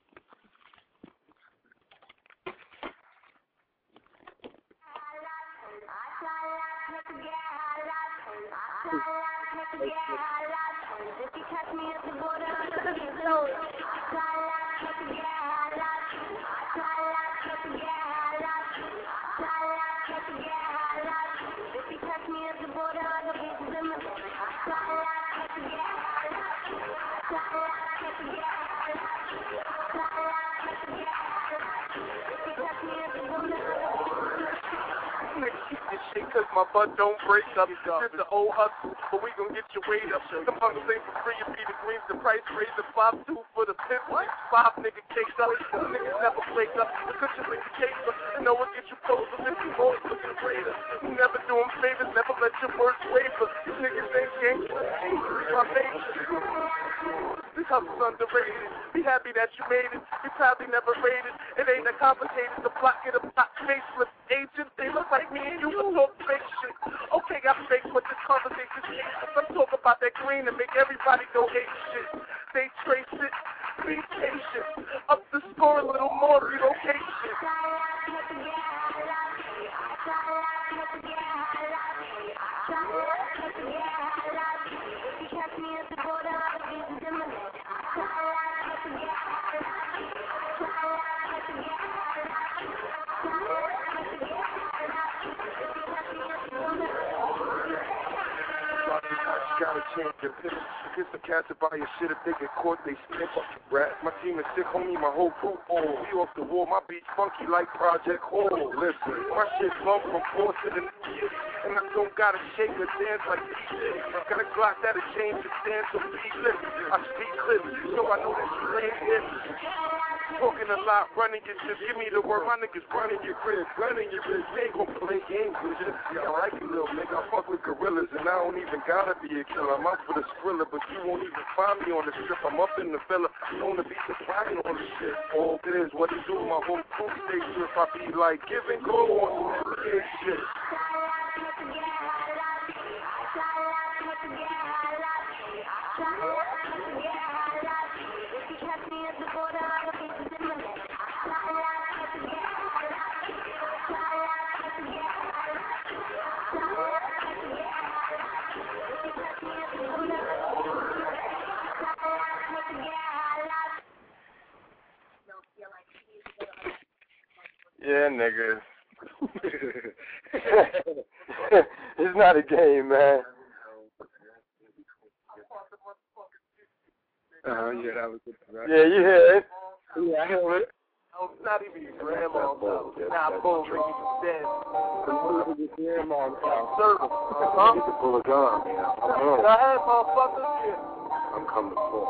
Cause my butt don't break up. It's the old hustle, but we gon' get your weight up. Some hunters ain't for free, you be the greens, the price raise the 5-2 for the pimp. 5 nigga cakes up, niggas never flake up. The cushion like a case up, you know what get you close to 50 more looking greater. You never do them favors, never let your words waver. Niggas ain't gangsters, my nature. This hustle's underrated. Be happy that you made it. You probably never rated. It ain't that complicated. The block get a block faceless agent. They look like me and you can talk fake shit. Okay, I fake, but this conversation's ageless. Let's talk about that green and make everybody go hate shit. They trace it. Be patient. Up the score a little more. Relocation. Gotta change your pitch. Kiss the cats to buy your shit. If they get caught, they snip up the rat. My team is sick, homie, my whole crew all. We off the wall, my beats funky like Project Hall. Listen, my shit bump from force to the and I don't gotta shake or dance like DJ. I got a Glock that'll change the dance of beat. I speak clearly, so I know that you ain't here. Talking a lot, running your shit. Give me the word, my niggas running your crib, running your wrist. They ain't gon' play games with you. Yeah, I like you, little nigga. I fuck with gorillas, and I don't even gotta be a killer. I'm out for the Skrilla, but you won't even find me on the strip. I'm up in the villa, known to be supplying on the shit. All it is, what it do, my whole crew stay strip. I be like, give and go on some big shit. Yeah, niggas. It's not a game, man. Yeah, that was good. Right? Yeah, you hear it? Yeah, I hear it. Oh, not even your grandma, though. Not both, you dead. Your grandma, service. Huh? You can pull a gun. I'm home. Go ahead, motherfucker. Yeah. I'm coming for.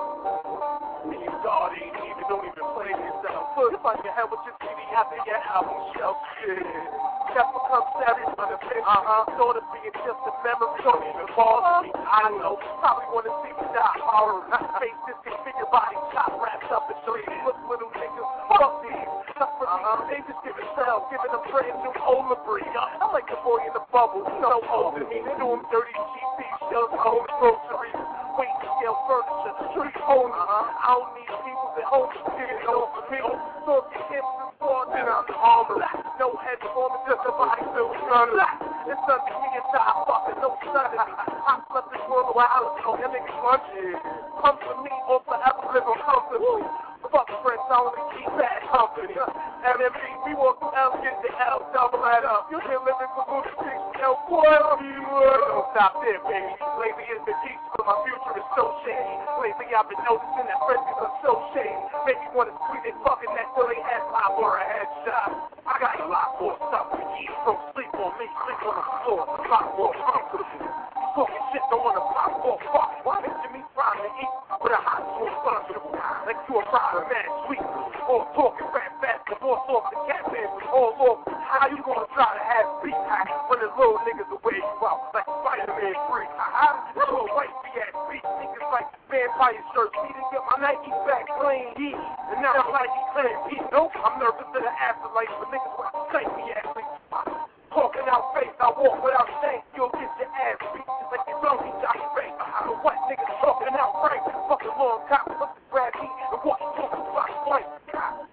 You thought you don't even play yourself. Put on your head with your CD after your album shelf. Shit. Just become savage on the pitch. Thought of being just a memory. Don't even bother me. I know. Probably want to see me die horror. Face this thing, figure body, chop wrapped up in three. Look, little niggas, fuck these. Just for me, they just give it sell, giving them brand new Ola breed. I like the boy in the bubble, so old to me. They do them dirty GP shells, home groceries. Weight scale furniture, street owners. I don't need people that hold the shit over me. So if you can't support, then I'm the armor. No head form, just a body still running. It's up to me inside, fucking no son of me. I slept this world a while ago, that nigga's lunching. Come for me or forever living comfortably. Fuck friends, I only keep bad company. MMB, we walk through L, get the L, double that up. You been living for Booty Six, L, boy, don't stop there, baby. Lately it's been deep, but my future is so shady. Lately I've been noticing that friends are so shady. Make me wanna squeeze their fucking neck till they head pop or a headshot. I got a lot more stuff to eat. Don't sleep on me, sleep on the floor. A lot more comfortable. Talking shit, don't wanna pop or fuck. Why did you meet trying to eat with a hot sauce functional? Like you a rider, man, sweet. Or talking fast, the boss off the cat man, all off. How you gonna try to have beat hack when the little niggas away you out like Spider-Man free? That's what white be at beat niggas like vampire shirts. He didn't get my Nike back playing heat. And now I'm like he playing heat. Nope, I'm nervous to the afterlife, but niggas want to take me at me. Talking out face, I walk without shame. You'll get your ass beat just like you don't eat your face. The white niggas talking out right. Fucking long cop, look to grab heat and walk talking about white cop.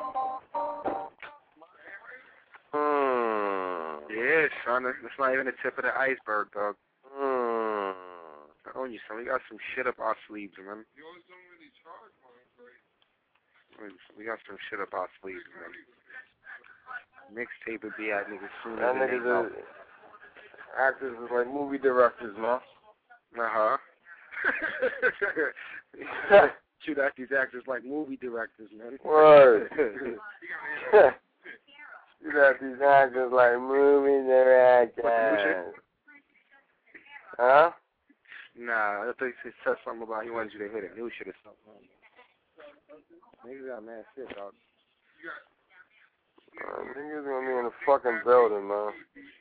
Yeah, son, that's not even the tip of the iceberg, dog. I own you, son. We got some shit up our sleeves, man. We got some shit up our sleeves, man. Mixtape would be at niggas soon. That niggas are actors is like movie directors, man. Shoot at these actors like movie directors, man. Word. Shoot at these actors like movie directors. Huh? Nah, I think he said something about he wanted you to hit it. New shit or something. Niggas got mad shit, dog. Niggas gonna be in the fucking building, man.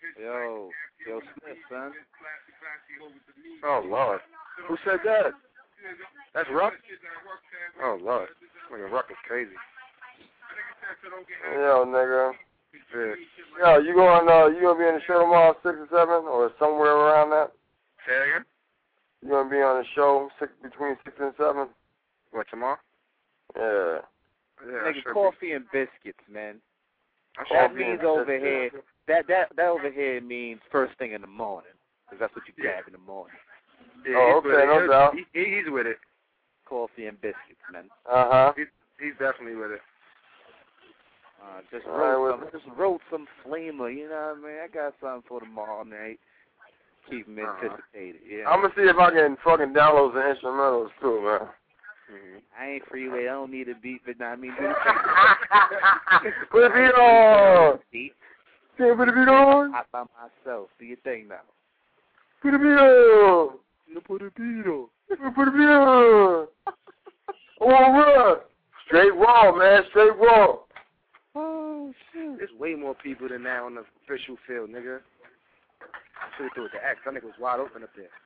Yo Smith, son. Oh, Lord. Who said that? That's Ruck? Oh, Lord. Nigga, Ruck is crazy. Yo, nigga. Yeah. Yo, you gonna be in the show tomorrow, 6 or 7, or somewhere around that? Say that again? You gonna be on the show between 6 and 7? What, tomorrow? Yeah. Yeah, Nigga, coffee and biscuits, man. That Coffee means and over biscuits. here. That over here means first thing in the morning, because that's what you grab in the morning. Yeah, Oh, okay, no doubt. He's with it. Coffee and biscuits, man. Uh-huh. He's definitely with it. Just right, wrote some flamer, you know what I mean? I got something for tomorrow night. Keep them anticipated, yeah. I'm gonna see if I can fucking download some instrumentals too, man. I ain't freeway. I don't need a beat, but I mean, put the beat on. Can't put the beat on. Hot by myself. Do your thing now. Put the beat on. You put the beat on. Put the beat on. All right. Straight raw, man. Straight raw. Oh shit! There's way more people than that on the official field, nigga. Should have threw it to X. That nigga was wide open up there.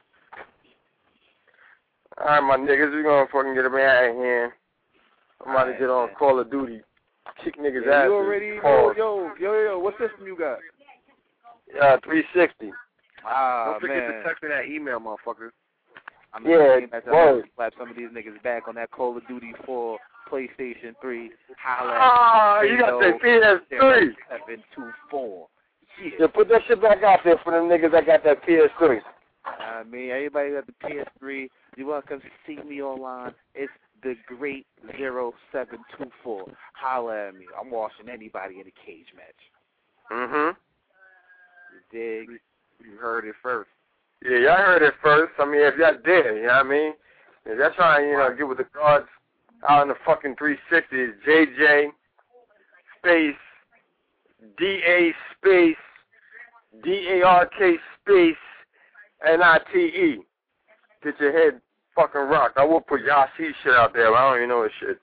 All right, my niggas, we gonna fucking get a man out of here. I'm about to get on Call of Duty, kick niggas' ass. You already yo, what system you got? 360. Don't forget to text me that email, motherfucker. I'm slap some of these niggas back on that Call of Duty 4, PlayStation 3. Holla. You got that PS3. 724. Yeah, put that shit back out there for them niggas that got that PS3. I mean, everybody got the PS3. You want to come see me online? It's the Great 0724. Holla at me. I'm washing anybody in a cage match. Mm-hmm. You dig? You heard it first. Yeah, y'all heard it first. I mean, if y'all did, you know what I mean? If y'all trying, get with the guards out in the fucking 360, it's JJ space DA space DARK space NITE. Get your head fucking rocked. I will put Yasi shit out there, but I don't even know his shit.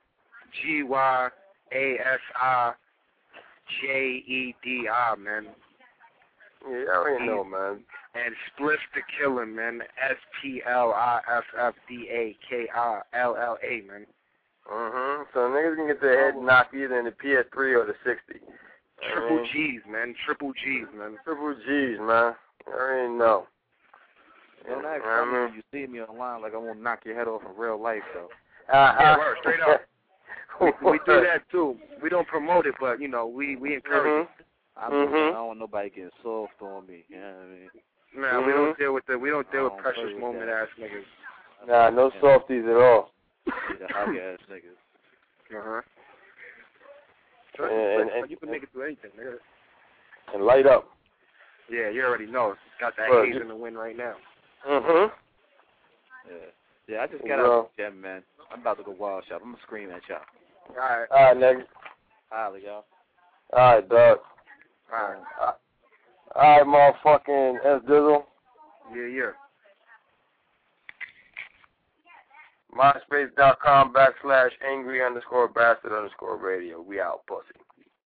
GYASIJEDI, man. Yeah, I already know, man. And Spliff the Killer, man. SPLIFFDAKILLA, man. Mm-hmm. So niggas can get their head knocked either in the PS3 or the 60. Triple G's, man. Triple G's, man. Triple G's, man. I already know. Don't act funny when you see me online like I won't knock your head off in real life, though. Yeah, word, straight up. we do that, too. We don't promote it, but, we encourage it. I don't want nobody getting soft on me, you know what I mean? Nah, we don't deal with precious moment ass niggas. Nah, no softies at all. The hug ass niggas. Uh-huh. And you can make it through anything, nigga. And light up. Yeah, you already know. Got that haze in the wind right now. Mm-hmm. Yeah, I just got out of the gym, man. I'm about to go wild shop. I'm going to scream at y'all. All right, nigga. Holla, y'all. All right, dog. All right, motherfucking S Dizzle. Yeah. MySpace.com/angry_bastard_radio. We out, pussy.